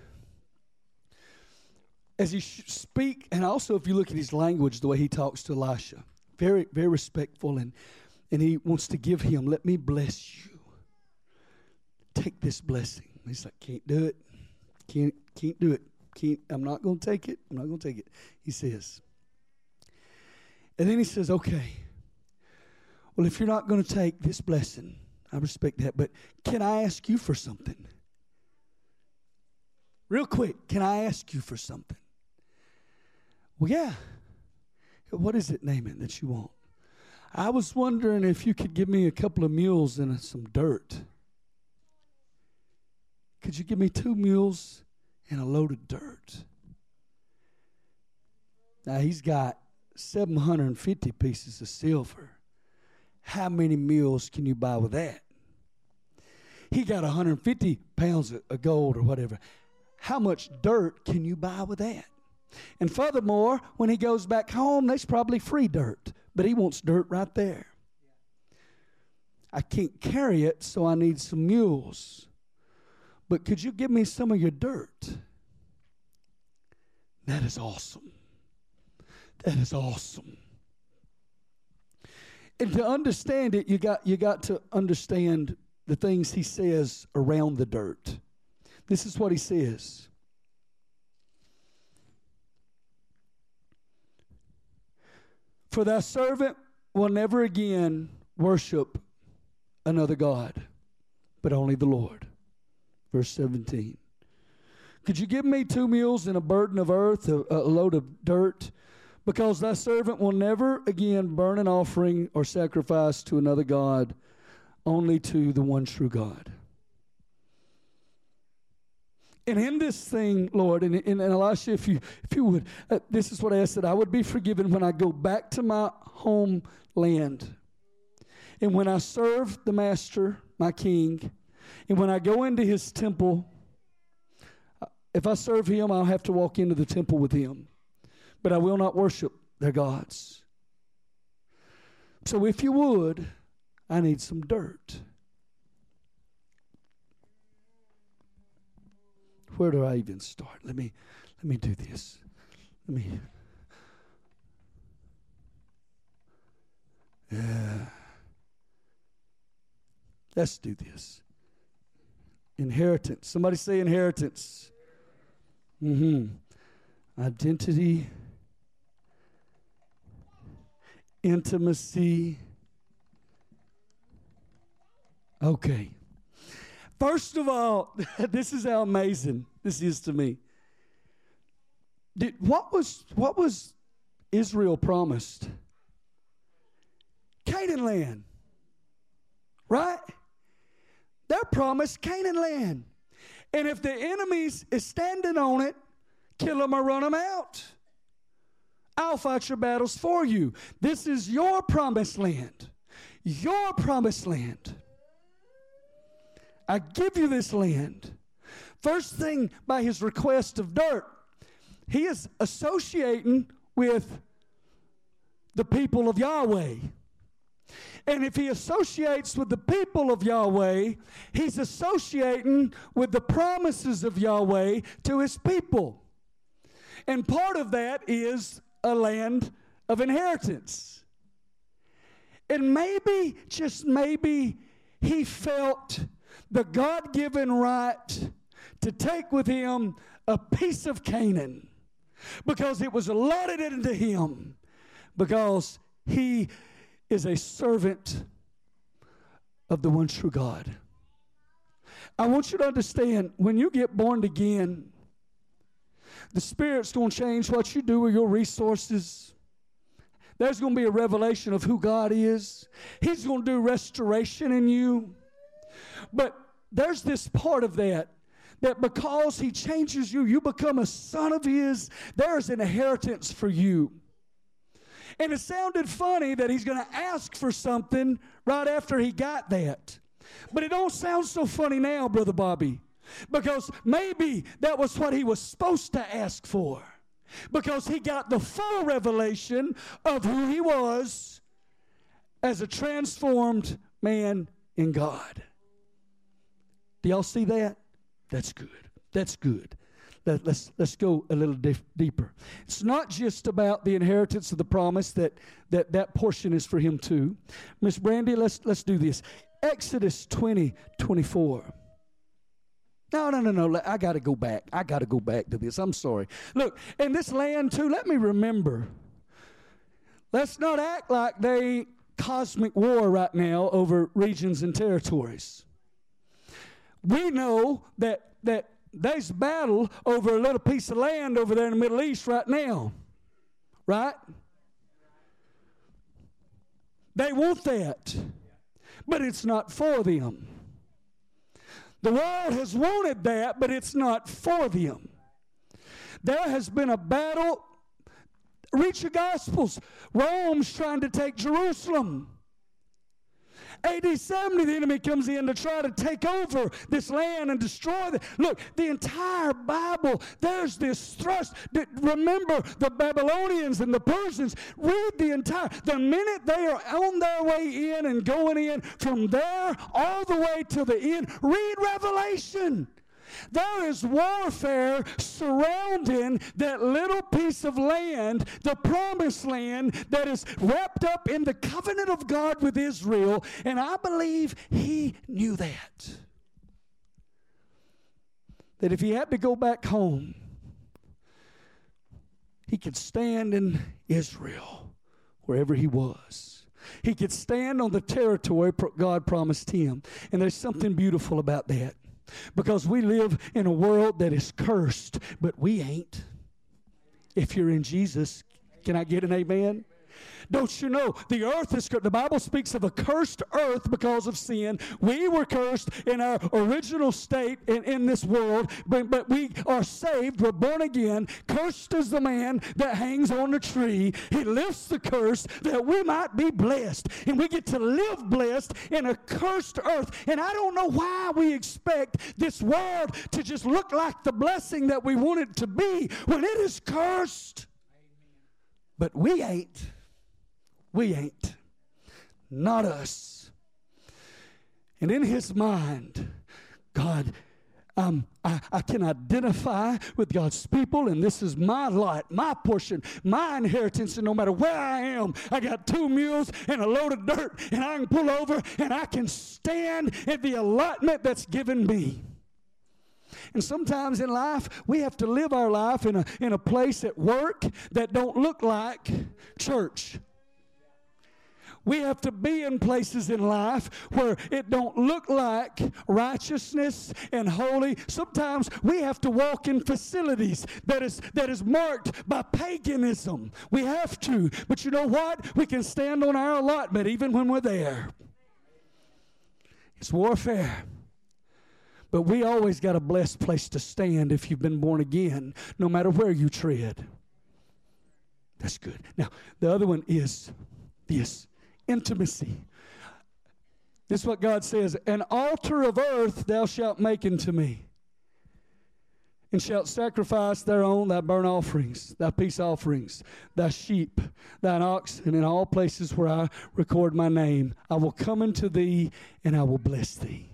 as he sh- speak, and also if you look at his language, the way he talks to Elisha, very, very respectful, and, and he wants to give him, let me bless you. Take this blessing. He's like, can't do it. Can't, can't do it. Can't, I'm not going to take it. I'm not going to take it. He says. And then he says, okay. Well, if you're not going to take this blessing, I respect that, but can I ask you for something? Real quick, can I ask you for something? Well, yeah. What is it, Naaman, that you want? I was wondering if you could give me a couple of mules and some dirt. Could you give me two mules and a load of dirt? Now, he's got seven hundred fifty pieces of silver. How many mules can you buy with that? He got one hundred fifty pounds of gold or whatever. How much dirt can you buy with that? And furthermore, when he goes back home, there's probably free dirt. But he wants dirt right there. I can't carry it, so I need some mules. But could you give me some of your dirt? That is awesome. That is awesome. And to understand it, you got, you got to understand the things he says around the dirt. This is what he says. For thy servant will never again worship another God, but only the Lord. Verse seventeen. Could you give me two mules and a burden of earth, a, a load of dirt? Because thy servant will never again burn an offering or sacrifice to another God, only to the one true God. And in this thing, Lord, and, and, and Elisha, if you if you would, uh, this is what I asked, that I would be forgiven when I go back to my homeland. And when I serve the Master, my King, and when I go into his temple, if I serve him, I'll have to walk into the temple with him. But I will not worship their gods. So if you would, I need some dirt. Where do I even start? Let me let me do this. Let me. Yeah. Let's do this. Inheritance. Somebody say inheritance. Mm-hmm. Identity. Intimacy. Okay. First of all, this is how amazing this is to me. Did, what was what was Israel promised? Canaan land. Right? They're promised Canaan land. And if the enemies is standing on it, kill them or run them out. I'll fight your battles for you. This is your promised land. Your promised land. I give you this land. First thing, by his request of dirt, he is associating with the people of Yahweh. And if he associates with the people of Yahweh, he's associating with the promises of Yahweh to his people. And part of that is a land of inheritance. And maybe, just maybe, he felt the God-given right to take with him a piece of Canaan because it was allotted into him, because he is a servant of the one true God. I want you to understand, when you get born again, the Spirit's going to change what you do with your resources. There's going to be a revelation of who God is. He's going to do restoration in you. But there's this part of that, that because he changes you, you become a son of his, there's an inheritance for you. And it sounded funny that he's going to ask for something right after he got that. But it don't sound so funny now, Brother Bobby, because maybe that was what he was supposed to ask for, because he got the full revelation of who he was as a transformed man in God. Do y'all see that? That's good. That's good. Let, let's, let's go a little dif- deeper. It's not just about the inheritance of the promise, that that, that portion is for him too. Miss Brandy, let's, let's do this. Exodus twenty, twenty-four. No, no, no, no. I got to go back. I got to go back to this. I'm sorry. Look, in this land too, let me remember. Let's not act like they ain't cosmic war right now over regions and territories. We know that that there's battle over a little piece of land over there in the Middle East right now. Right? They want that. But it's not for them. The world has wanted that, but it's not for them. There has been a battle. Reach your Gospels. Rome's trying to take Jerusalem. A D seventy, the enemy comes in to try to take over this land and destroy it. Look, the entire Bible, there's this thrust. Remember the Babylonians and the Persians. Read the entire, the minute they are on their way in and going in, from there all the way to the end, read Revelation. There is warfare surrounding that little piece of land, the promised land that is wrapped up in the covenant of God with Israel, and I believe he knew that. That if he had to go back home, he could stand in Israel, wherever he was. He could stand on the territory God promised him. And there's something beautiful about that. Because we live in a world that is cursed, but we ain't. If you're in Jesus, can I get an amen? Don't you know the earth is cursed? The Bible speaks of a cursed earth because of sin. We were cursed in our original state in, in this world, but, but we are saved. We're born again. Cursed is the man that hangs on the tree. He lifts the curse that we might be blessed. And we get to live blessed in a cursed earth. And I don't know why we expect this world to just look like the blessing that we want it to be when it is cursed. But we ain't. We ain't. Not us. And in his mind, God, um, I, I can identify with God's people, and this is my lot, my portion, my inheritance, and no matter where I am, I got two mules and a load of dirt, and I can pull over, and I can stand in the allotment that's given me. And sometimes in life, we have to live our life in a, in a place at work that don't look like church. We have to be in places in life where it don't look like righteousness and holy. Sometimes we have to walk in facilities that is, that is marked by paganism. We have to. But you know what? We can stand on our allotment even when we're there. It's warfare. But we always got a blessed place to stand if you've been born again, no matter where you tread. That's good. Now, the other one is this. Intimacy. This is what God says. An altar of earth thou shalt make unto me, and shalt sacrifice thereon thy burnt offerings, thy peace offerings, thy sheep, thine ox, and in all places where I record my name, I will come unto thee, and I will bless thee.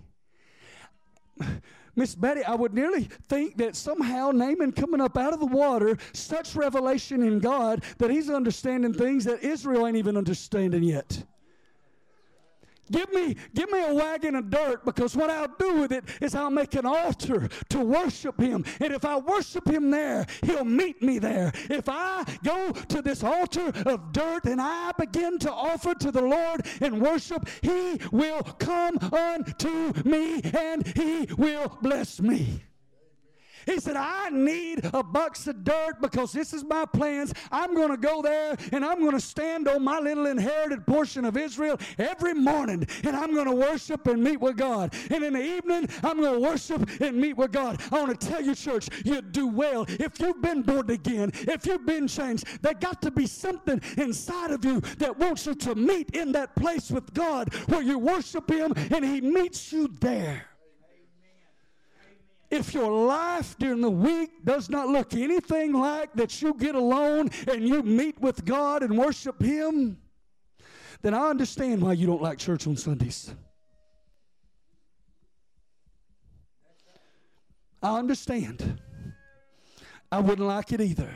Miss Betty, I would nearly think that somehow Naaman coming up out of the water, such revelation in God that he's understanding things that Israel ain't even understanding yet. Give me, give me a wagon of dirt, because what I'll do with it is I'll make an altar to worship him. And if I worship him there, he'll meet me there. If I go to this altar of dirt and I begin to offer to the Lord and worship, he will come unto me and he will bless me. He said, I need a box of dirt because this is my plans. I'm going to go there and I'm going to stand on my little inherited portion of Israel every morning, and I'm going to worship and meet with God. And in the evening, I'm going to worship and meet with God. I want to tell you, church, you do well. If you've been born again, if you've been changed, there got to be something inside of you that wants you to meet in that place with God where you worship him and he meets you there. If your life during the week does not look anything like that you get alone and you meet with God and worship him, then I understand why you don't like church on Sundays. I understand. I wouldn't like it either.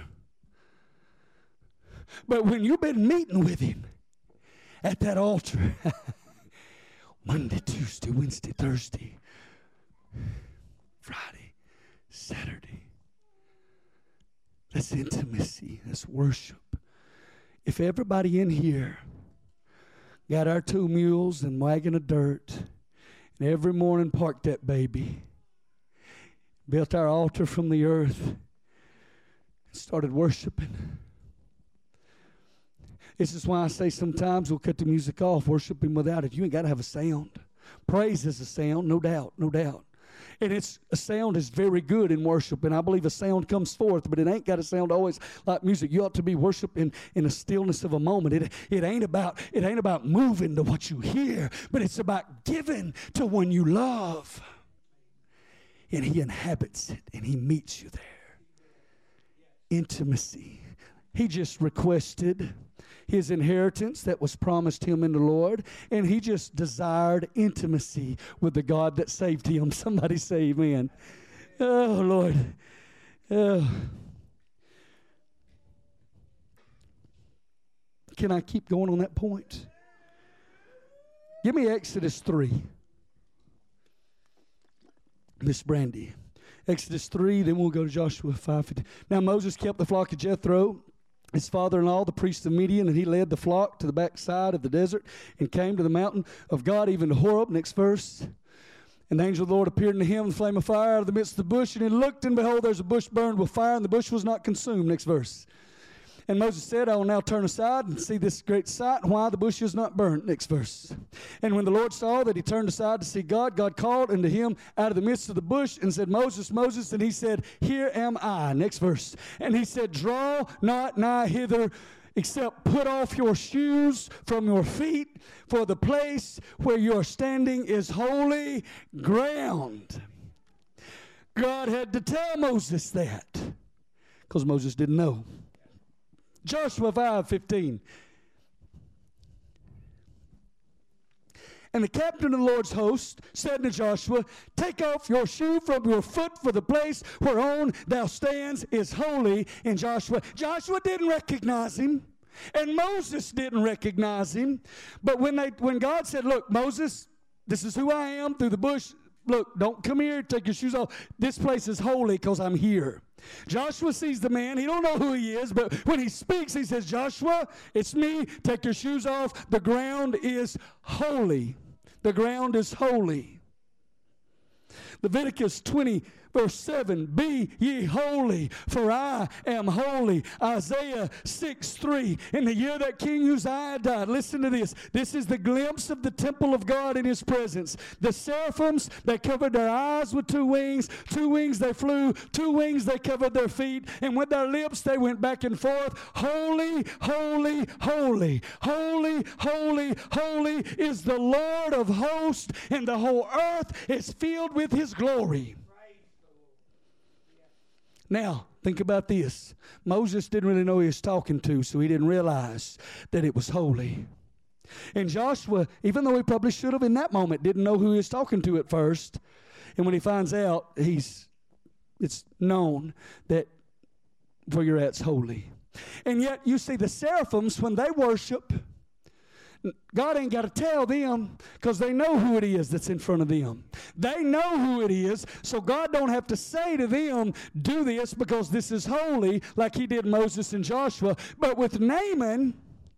But when you've been meeting with him at that altar, Monday, Tuesday, Wednesday, Thursday, Friday, Saturday. That's intimacy. That's worship. If everybody in here got our two mules and wagon of dirt, and every morning parked that baby, built our altar from the earth, and started worshiping. This is why I say sometimes we'll cut the music off, worship him without it. You ain't got to have a sound. Praise is a sound, no doubt, no doubt. And it's a sound is very good in worship, and I believe a sound comes forth, but it ain't got to sound always like music. You ought to be worshiping in the stillness of a moment. It, it ain't about it ain't about moving to what you hear, but it's about giving to one you love. And he inhabits it, and he meets you there. Intimacy. He just requested his inheritance that was promised him in the Lord, and he just desired intimacy with the God that saved him. Somebody say amen. Oh, Lord. Oh. Can I keep going on that point? Give me Exodus three. Miss Brandy. Exodus three, then we'll go to Joshua five. Now Moses kept the flock of Jethro, his father-in-law, the priest of Midian, and he led the flock to the backside of the desert and came to the mountain of God, even to Horeb. Next verse. And the angel of the Lord appeared unto him in the flame of fire out of the midst of the bush, and he looked, and behold, there's a bush burned with fire, and the bush was not consumed. Next verse. And Moses said, I will now turn aside and see this great sight, and why the bush is not burnt. Next verse. And when the Lord saw that he turned aside to see God, God called unto him out of the midst of the bush and said, Moses, Moses. And he said, Here am I. Next verse. And he said, Draw not nigh hither, except put off your shoes from your feet, for the place where you are standing is holy ground. God had to tell Moses that, because Moses didn't know. Joshua five fifteen. And the captain of the Lord's host said to Joshua, Take off your shoe from your foot, for the place whereon thou stands is holy. And Joshua, Joshua didn't recognize him, and Moses didn't recognize him. But when they, when God said, Look, Moses, this is who I am through the bush. Look, don't come here, take your shoes off. This place is holy because I'm here. Joshua sees the man. He don't know who he is, but when he speaks, he says, Joshua, it's me. Take your shoes off. The ground is holy. The ground is holy. Leviticus twenty, verse seven, Be ye holy, for I am holy. Isaiah six three, in the year that King Uzziah died, listen to this. This is the glimpse of the temple of God in his presence. The seraphims, they covered their eyes with two wings. Two wings they flew. Two wings they covered their feet. And with their lips they went back and forth. Holy, holy, holy. Holy, holy, holy is the Lord of hosts, and the whole earth is filled with his glory. Now, think about this. Moses didn't really know who he was talking to, so he didn't realize that it was holy. And Joshua, even though he probably should have in that moment, didn't know who he was talking to at first. And when he finds out, he's it's known that where you're at's holy. And yet, you see the seraphims, when they worship, God ain't got to tell them, because they know who it is that's in front of them. They know who it is, so God don't have to say to them, do this because this is holy, like he did Moses and Joshua. But with Naaman,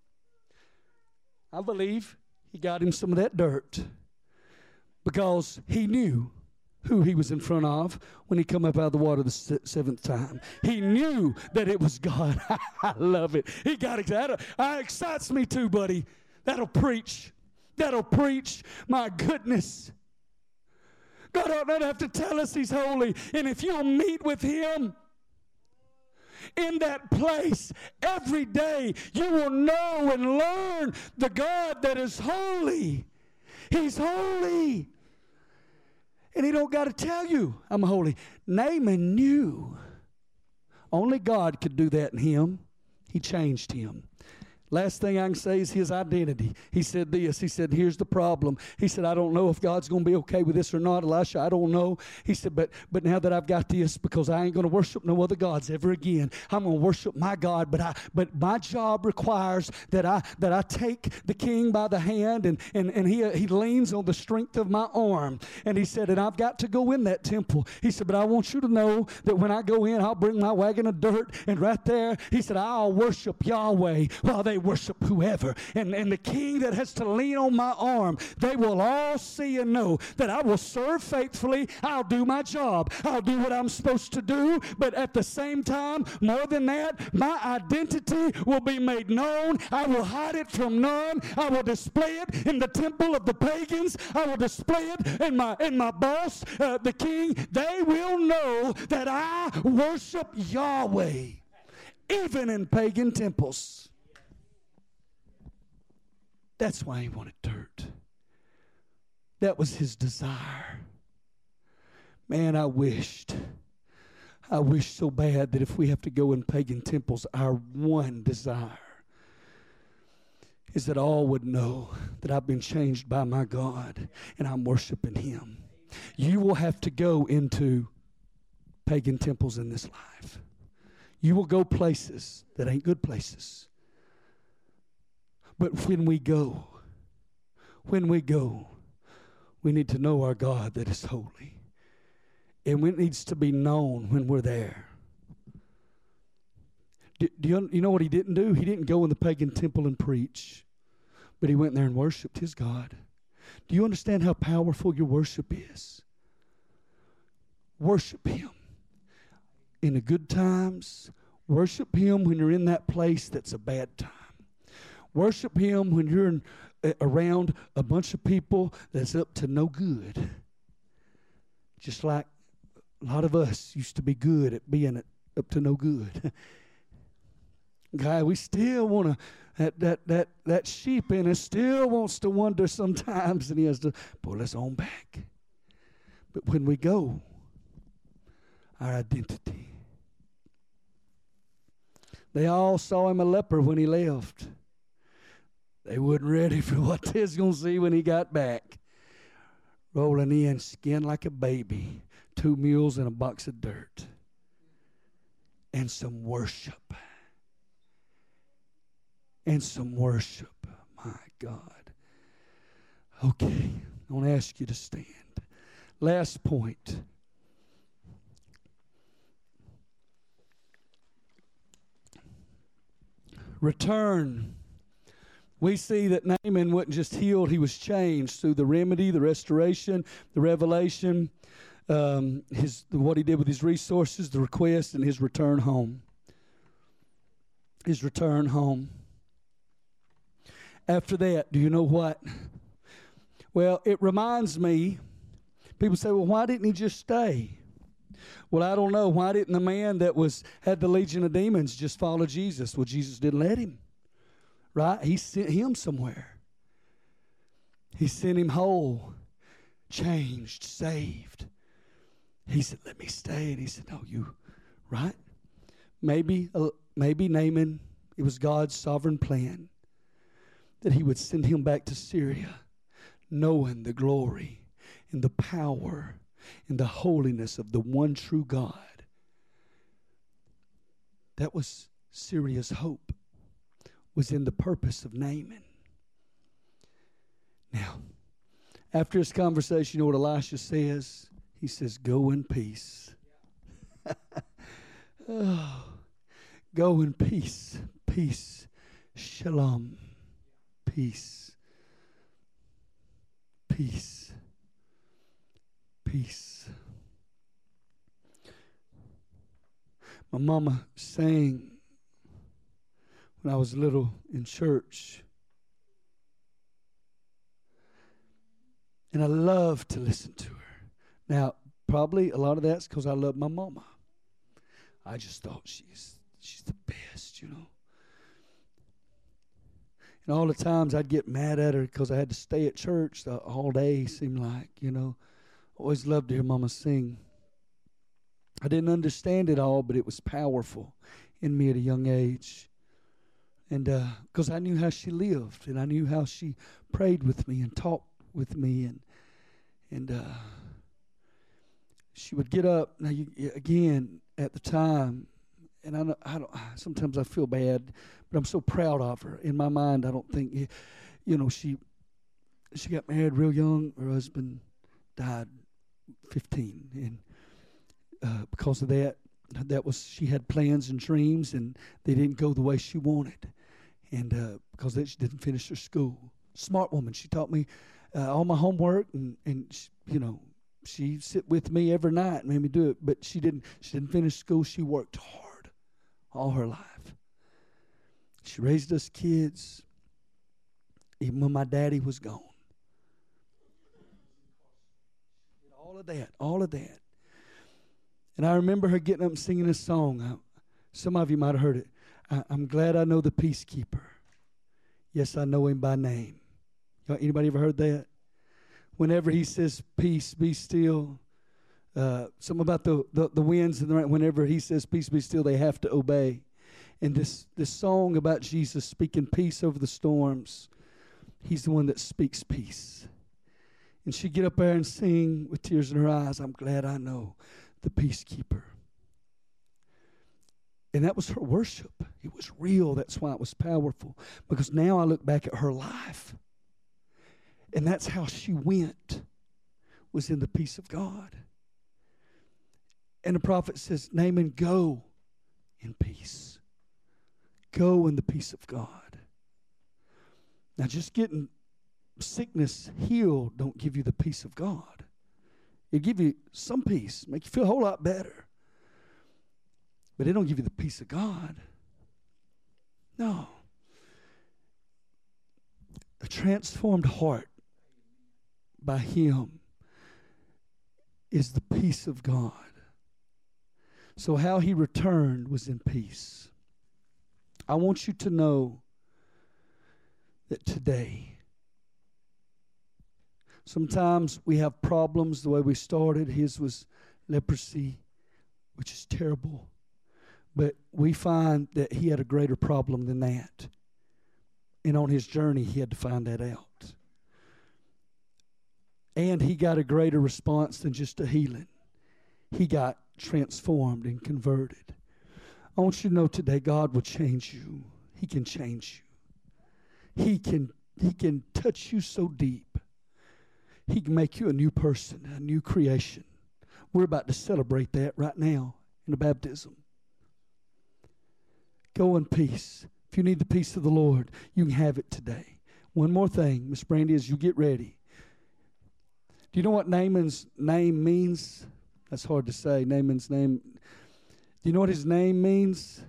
I believe he got him some of that dirt, because he knew who he was in front of when he come up out of the water the seventh time. He knew that it was God. I love it. He got excited. That excites me too, buddy. That'll preach. That'll preach. My goodness. God ought not have to tell us he's holy. And if you'll meet with him in that place every day, you will know and learn the God that is holy. He's holy. And he don't got to tell you, I'm holy. Naaman knew. Only God could do that in him. He changed him. Last thing I can say is his identity. He said this. He said, here's the problem. He said, I don't know if God's going to be okay with this or not, Elisha. I don't know. He said, but but now that I've got this, because I ain't going to worship no other gods ever again. I'm going to worship my God, but I but my job requires that I that I take the king by the hand, and and, and he he leans on the strength of my arm. And he said, and I've got to go in that temple. He said, but I want you to know that when I go in, I'll bring my wagon of dirt, and right there, he said, I'll worship Yahweh while they worship whoever. And, and the king that has to lean on my arm, they will all see and know that I will serve faithfully. I'll do my job. I'll do what I'm supposed to do. But at the same time, more than that, my identity will be made known. I will hide it from none. I will display it in the temple of the pagans. I will display it in my, in my boss, uh, the king. They will know that I worship Yahweh, even in pagan temples. That's why he wanted dirt. That was his desire. Man, I wished, I wish so bad that if we have to go in pagan temples, our one desire is that all would know that I've been changed by my God and I'm worshiping him. You will have to go into pagan temples in this life. You will go places that ain't good places. But when we go, when we go, we need to know our God that is holy. And it needs to be known when we're there. Do, do you, you know what he didn't do? He didn't go in the pagan temple and preach, but he went there and worshiped his God. Do you understand how powerful your worship is? Worship him in the good times. Worship him when you're in that place that's a bad time. Worship him when you're in, uh, around a bunch of people that's up to no good. Just like a lot of us used to be good at being up to no good. God, we still want to, that, that, that, that sheep in us still wants to wonder sometimes, and he has to pull us on back. But when we go, our identity. They all saw him a leper when he left. They wasn't ready for what they was going to see when he got back. Rolling in, skin like a baby, two mules and a box of dirt, and some worship. And some worship. My God. Okay, I want to ask you to stand. Last point. Return. We see that Naaman wasn't just healed, he was changed through the remedy, the restoration, the revelation, um, his what he did with his resources, the request, and his return home. His return home. After that, do you know what? Well, it reminds me, people say, well, why didn't he just stay? Well, I don't know. Why didn't the man that was had the legion of demons just follow Jesus? Well, Jesus didn't let him. Right? He sent him somewhere. He sent him whole, changed, saved. He said, let me stay. And he said, no, you, right? Maybe, uh, maybe Naaman, it was God's sovereign plan that he would send him back to Syria, knowing the glory and the power and the holiness of the one true God. That was Syria's hope, was in the purpose of Naaman. Now, after this conversation, you know what Elisha says? He says, go in peace. Oh, go in peace. Peace. Shalom. Peace. Peace. Peace. My mama sang when I was little in church. And I love to listen to her. Now, probably a lot of that's because I love my mama. I just thought she's she's the best, you know. And all the times I'd get mad at her because I had to stay at church the, all day, seemed like, you know. Always loved to hear mama sing. I didn't understand it all, but it was powerful in me at a young age. And because uh, I knew how she lived, and I knew how she prayed with me and talked with me, and and uh, she would get up. Now, you, again, at the time, and I don't, I don't. Sometimes I feel bad, but I'm so proud of her. In my mind, I don't think, you know, she she got married real young. Her husband died fifteen, and uh, because of that, that was she had plans and dreams, and they didn't go the way she wanted. and uh, because she didn't finish her school. Smart woman. She taught me uh, all my homework, and and she, you know, she sit with me every night and made me do it. But she didn't. She didn't finish school. She worked hard all her life. She raised us kids, even when my daddy was gone. All of that, all of that. And I remember her getting up and singing a song. I, some of you might have heard it. I, I'm glad I know the peacekeeper. Yes, I know him by name. Anybody ever heard that? Whenever he says, peace, be still. Uh, something about the, the, the winds and the rain. Whenever he says, peace, be still, they have to obey. And this, this song about Jesus speaking peace over the storms, he's the one that speaks peace. And she'd get up there and sing with tears in her eyes, I'm glad I know the peacekeeper. And that was her worship. It was real. That's why it was powerful. Because now I look back at her life. And that's how she went, was in the peace of God. And the prophet says, Naaman, go in peace. Go in the peace of God. Now, just getting sickness healed don't give you the peace of God. It give you some peace, make you feel a whole lot better. But it don't give you the peace of God. No. A transformed heart by Him is the peace of God. So how He returned was in peace. I want you to know that today, sometimes we have problems the way we started. His was leprosy, which is terrible. But we find that he had a greater problem than that. And on his journey, he had to find that out. And he got a greater response than just a healing. He got transformed and converted. I want you to know today, God will change you. He can change you. He can, he can touch you so deep. He can make you a new person, a new creation. We're about to celebrate that right now in the baptism. Go in peace. If you need the peace of the Lord, you can have it today. One more thing, Miss Brandy, as you get ready. Do you know what Naaman's name means? That's hard to say, Naaman's name. Do you know what his name means?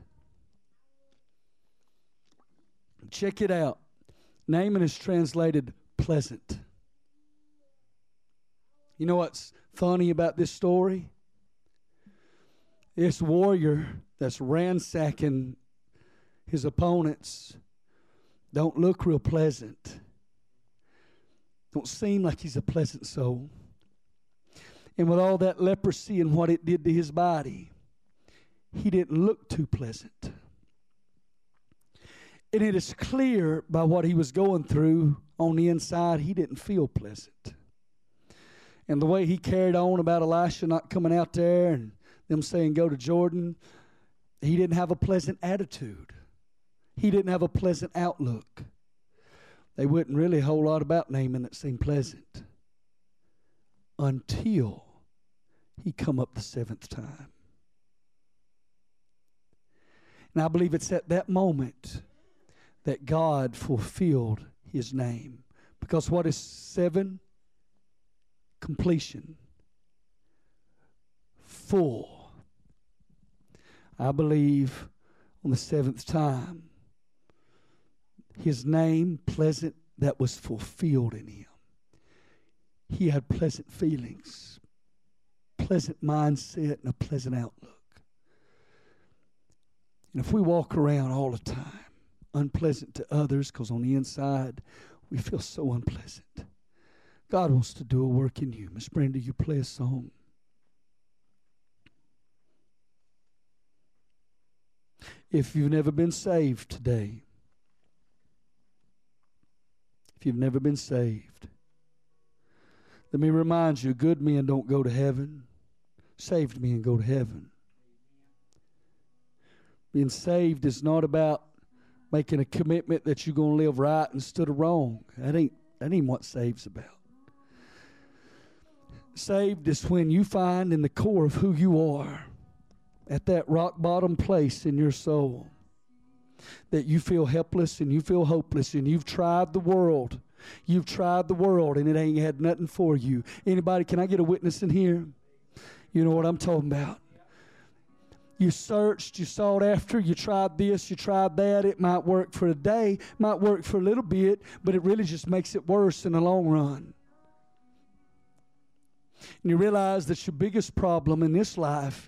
Check it out. Naaman is translated pleasant. You know what's funny about this story? This warrior that's ransacking his opponents don't look real pleasant. Don't seem like he's a pleasant soul. And with all that leprosy and what it did to his body, he didn't look too pleasant. And it is clear by what he was going through on the inside, he didn't feel pleasant. And the way he carried on about Elisha not coming out there and them saying go to Jordan, he didn't have a pleasant attitude. He didn't have a pleasant outlook. They wasn't really a whole lot about Naaman that seemed pleasant until he come up the seventh time. And I believe it's at that moment that God fulfilled his name. Because what is seven? Completion. Full. I believe on the seventh time, his name, pleasant, that was fulfilled in him. He had pleasant feelings, pleasant mindset, and a pleasant outlook. And if we walk around all the time, unpleasant to others, because on the inside, we feel so unpleasant. God wants to do a work in you. Miss Brenda, you play a song. If you've never been saved today, if you've never been saved, let me remind you, good men don't go to heaven. Saved men go to heaven. Being saved is not about making a commitment that you're going to live right instead of wrong. That ain't, that ain't what saved's about. Saved is when you find in the core of who you are, at that rock bottom place in your soul, that you feel helpless and you feel hopeless and you've tried the world. You've tried the world and it ain't had nothing for you. Anybody, can I get a witness in here? You know what I'm talking about. You searched, you sought after, you tried this, you tried that. It might work for a day, might work for a little bit, but it really just makes it worse in the long run. And you realize that your biggest problem in this life,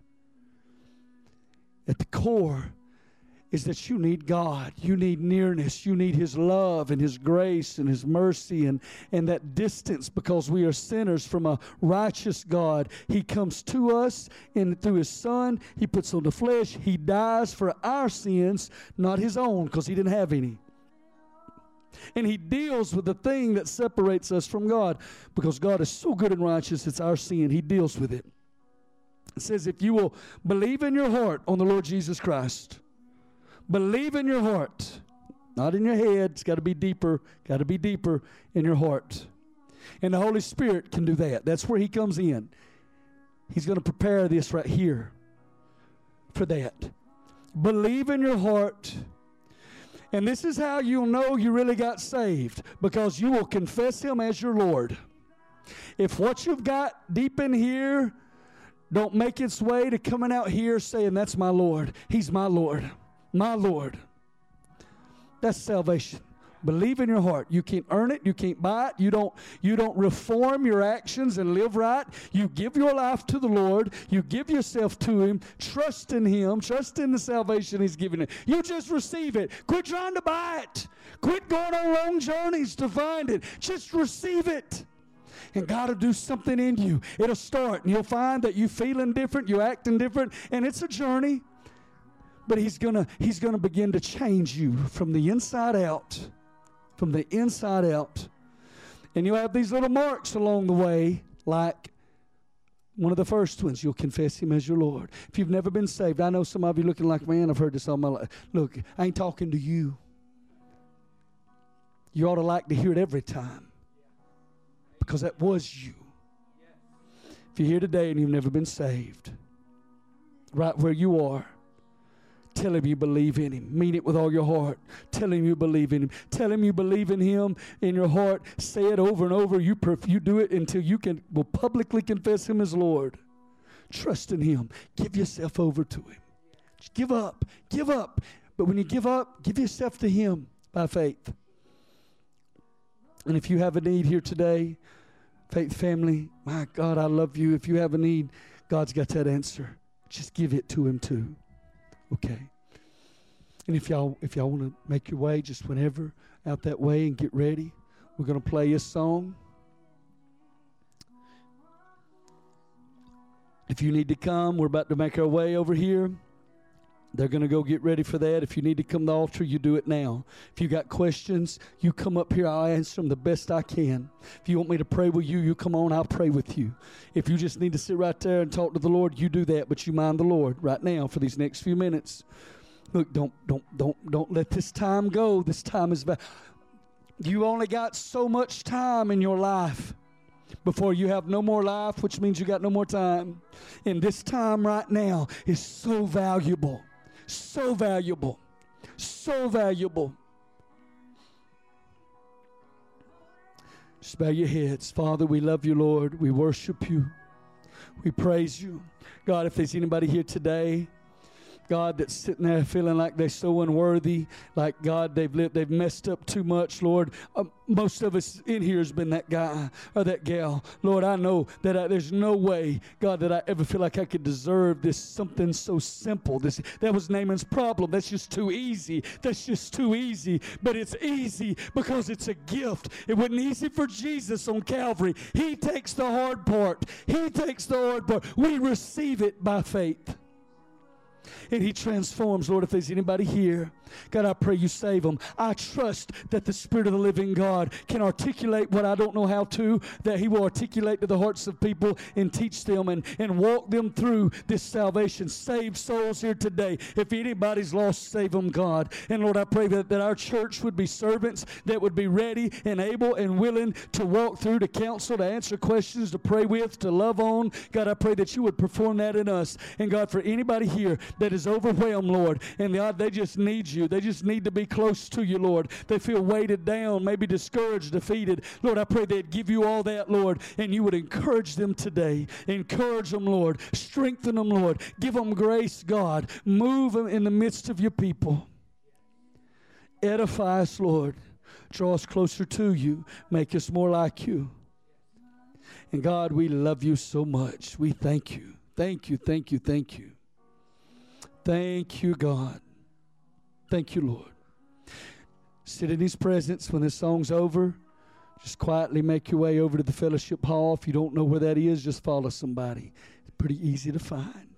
at the core, is that you need God. You need nearness. You need His love and His grace and His mercy and, and that distance, because we are sinners from a righteous God. He comes to us and through His Son. He puts on the flesh. He dies for our sins, not His own, because He didn't have any. And He deals with the thing that separates us from God, because God is so good and righteous, it's our sin. He deals with it. It says, if you will believe in your heart on the Lord Jesus Christ, believe in your heart, not in your head. It's got to be deeper, got to be deeper in your heart. And the Holy Spirit can do that. That's where He comes in. He's going to prepare this right here for that. Believe in your heart. And this is how you'll know you really got saved, because you will confess Him as your Lord. If what you've got deep in here don't make its way to coming out here saying, that's my Lord, He's my Lord, my Lord. That's salvation. Believe in your heart. You can't earn it. You can't buy it. You don't, you don't reform your actions and live right. You give your life to the Lord. You give yourself to Him. Trust in Him. Trust in the salvation He's given you. You just receive it. Quit trying to buy it. Quit going on long journeys to find it. Just receive it. And God will do something in you. It'll start, and you'll find that you're feeling different, you're acting different, and it's a journey. But He's gonna, He's gonna begin to change you from the inside out. From the inside out. And you'll have these little marks along the way, like one of the first ones. You'll confess Him as your Lord. If you've never been saved, I know some of you looking like, man, I've heard this all my life. Look, I ain't talking to you. You ought to like to hear it every time, because that was you. If you're here today and you've never been saved, right where you are, tell Him you believe in Him. Mean it with all your heart. Tell Him you believe in Him. Tell Him you believe in Him in your heart. Say it over and over. You perf- you do it until you can will publicly confess Him as Lord. Trust in Him. Give yourself over to Him. Just give up. Give up. But when you give up, give yourself to Him by faith. And if you have a need here today, Faith family, my God, I love you. If you have a need, God's got that answer. Just give it to Him too. Okay. And if y'all if y'all want to make your way just whenever out that way and get ready, we're going to play a song. If you need to come, we're about to make our way over here. They're going to go get ready for that. If you need to come to the altar, you do it now. If you got questions, you come up here. I'll answer them the best I can. If you want me to pray with you, you come on. I'll pray with you. If you just need to sit right there and talk to the Lord, you do that. But you mind the Lord right now for these next few minutes. Look, don't don't don't don't let this time go. This time is va- you only got so much time in your life before you have no more life, which means you got no more time. And this time right now is so valuable. So valuable. So valuable. Just bow your heads. Father, we love you, Lord. We worship you. We praise you. God, if there's anybody here today, God, that's sitting there feeling like they're so unworthy, like, God, they've lived, they've messed up too much, Lord. Uh, most of us in here has been that guy or that gal. Lord, I know that I, there's no way, God, that I ever feel like I could deserve this something so simple. This That was Naaman's problem. That's just too easy. That's just too easy. But it's easy because it's a gift. It wasn't easy for Jesus on Calvary. He takes the hard part. He takes the hard part. We receive it by faith. And He transforms, Lord. If there's anybody here, God, I pray you save them. I trust that the Spirit of the living God can articulate what I don't know how to, that He will articulate to the hearts of people and teach them and, and walk them through this salvation. Save souls here today. If anybody's lost, save them, God. And Lord, I pray that, that our church would be servants that would be ready and able and willing to walk through, to counsel, to answer questions, to pray with, to love on. God, I pray that you would perform that in us. And God, for anybody here that is overwhelmed, Lord. And God, they just need you. They just need to be close to you, Lord. They feel weighted down, maybe discouraged, defeated. Lord, I pray they'd give you all that, Lord, and you would encourage them today. Encourage them, Lord. Strengthen them, Lord. Give them grace, God. Move them in the midst of your people. Edify us, Lord. Draw us closer to you. Make us more like you. And God, we love you so much. We thank you. Thank you, thank you, thank you. Thank you, God. Thank you, Lord. Sit in His presence when this song's over. Just quietly make your way over to the fellowship hall. If you don't know where that is, just follow somebody. It's pretty easy to find.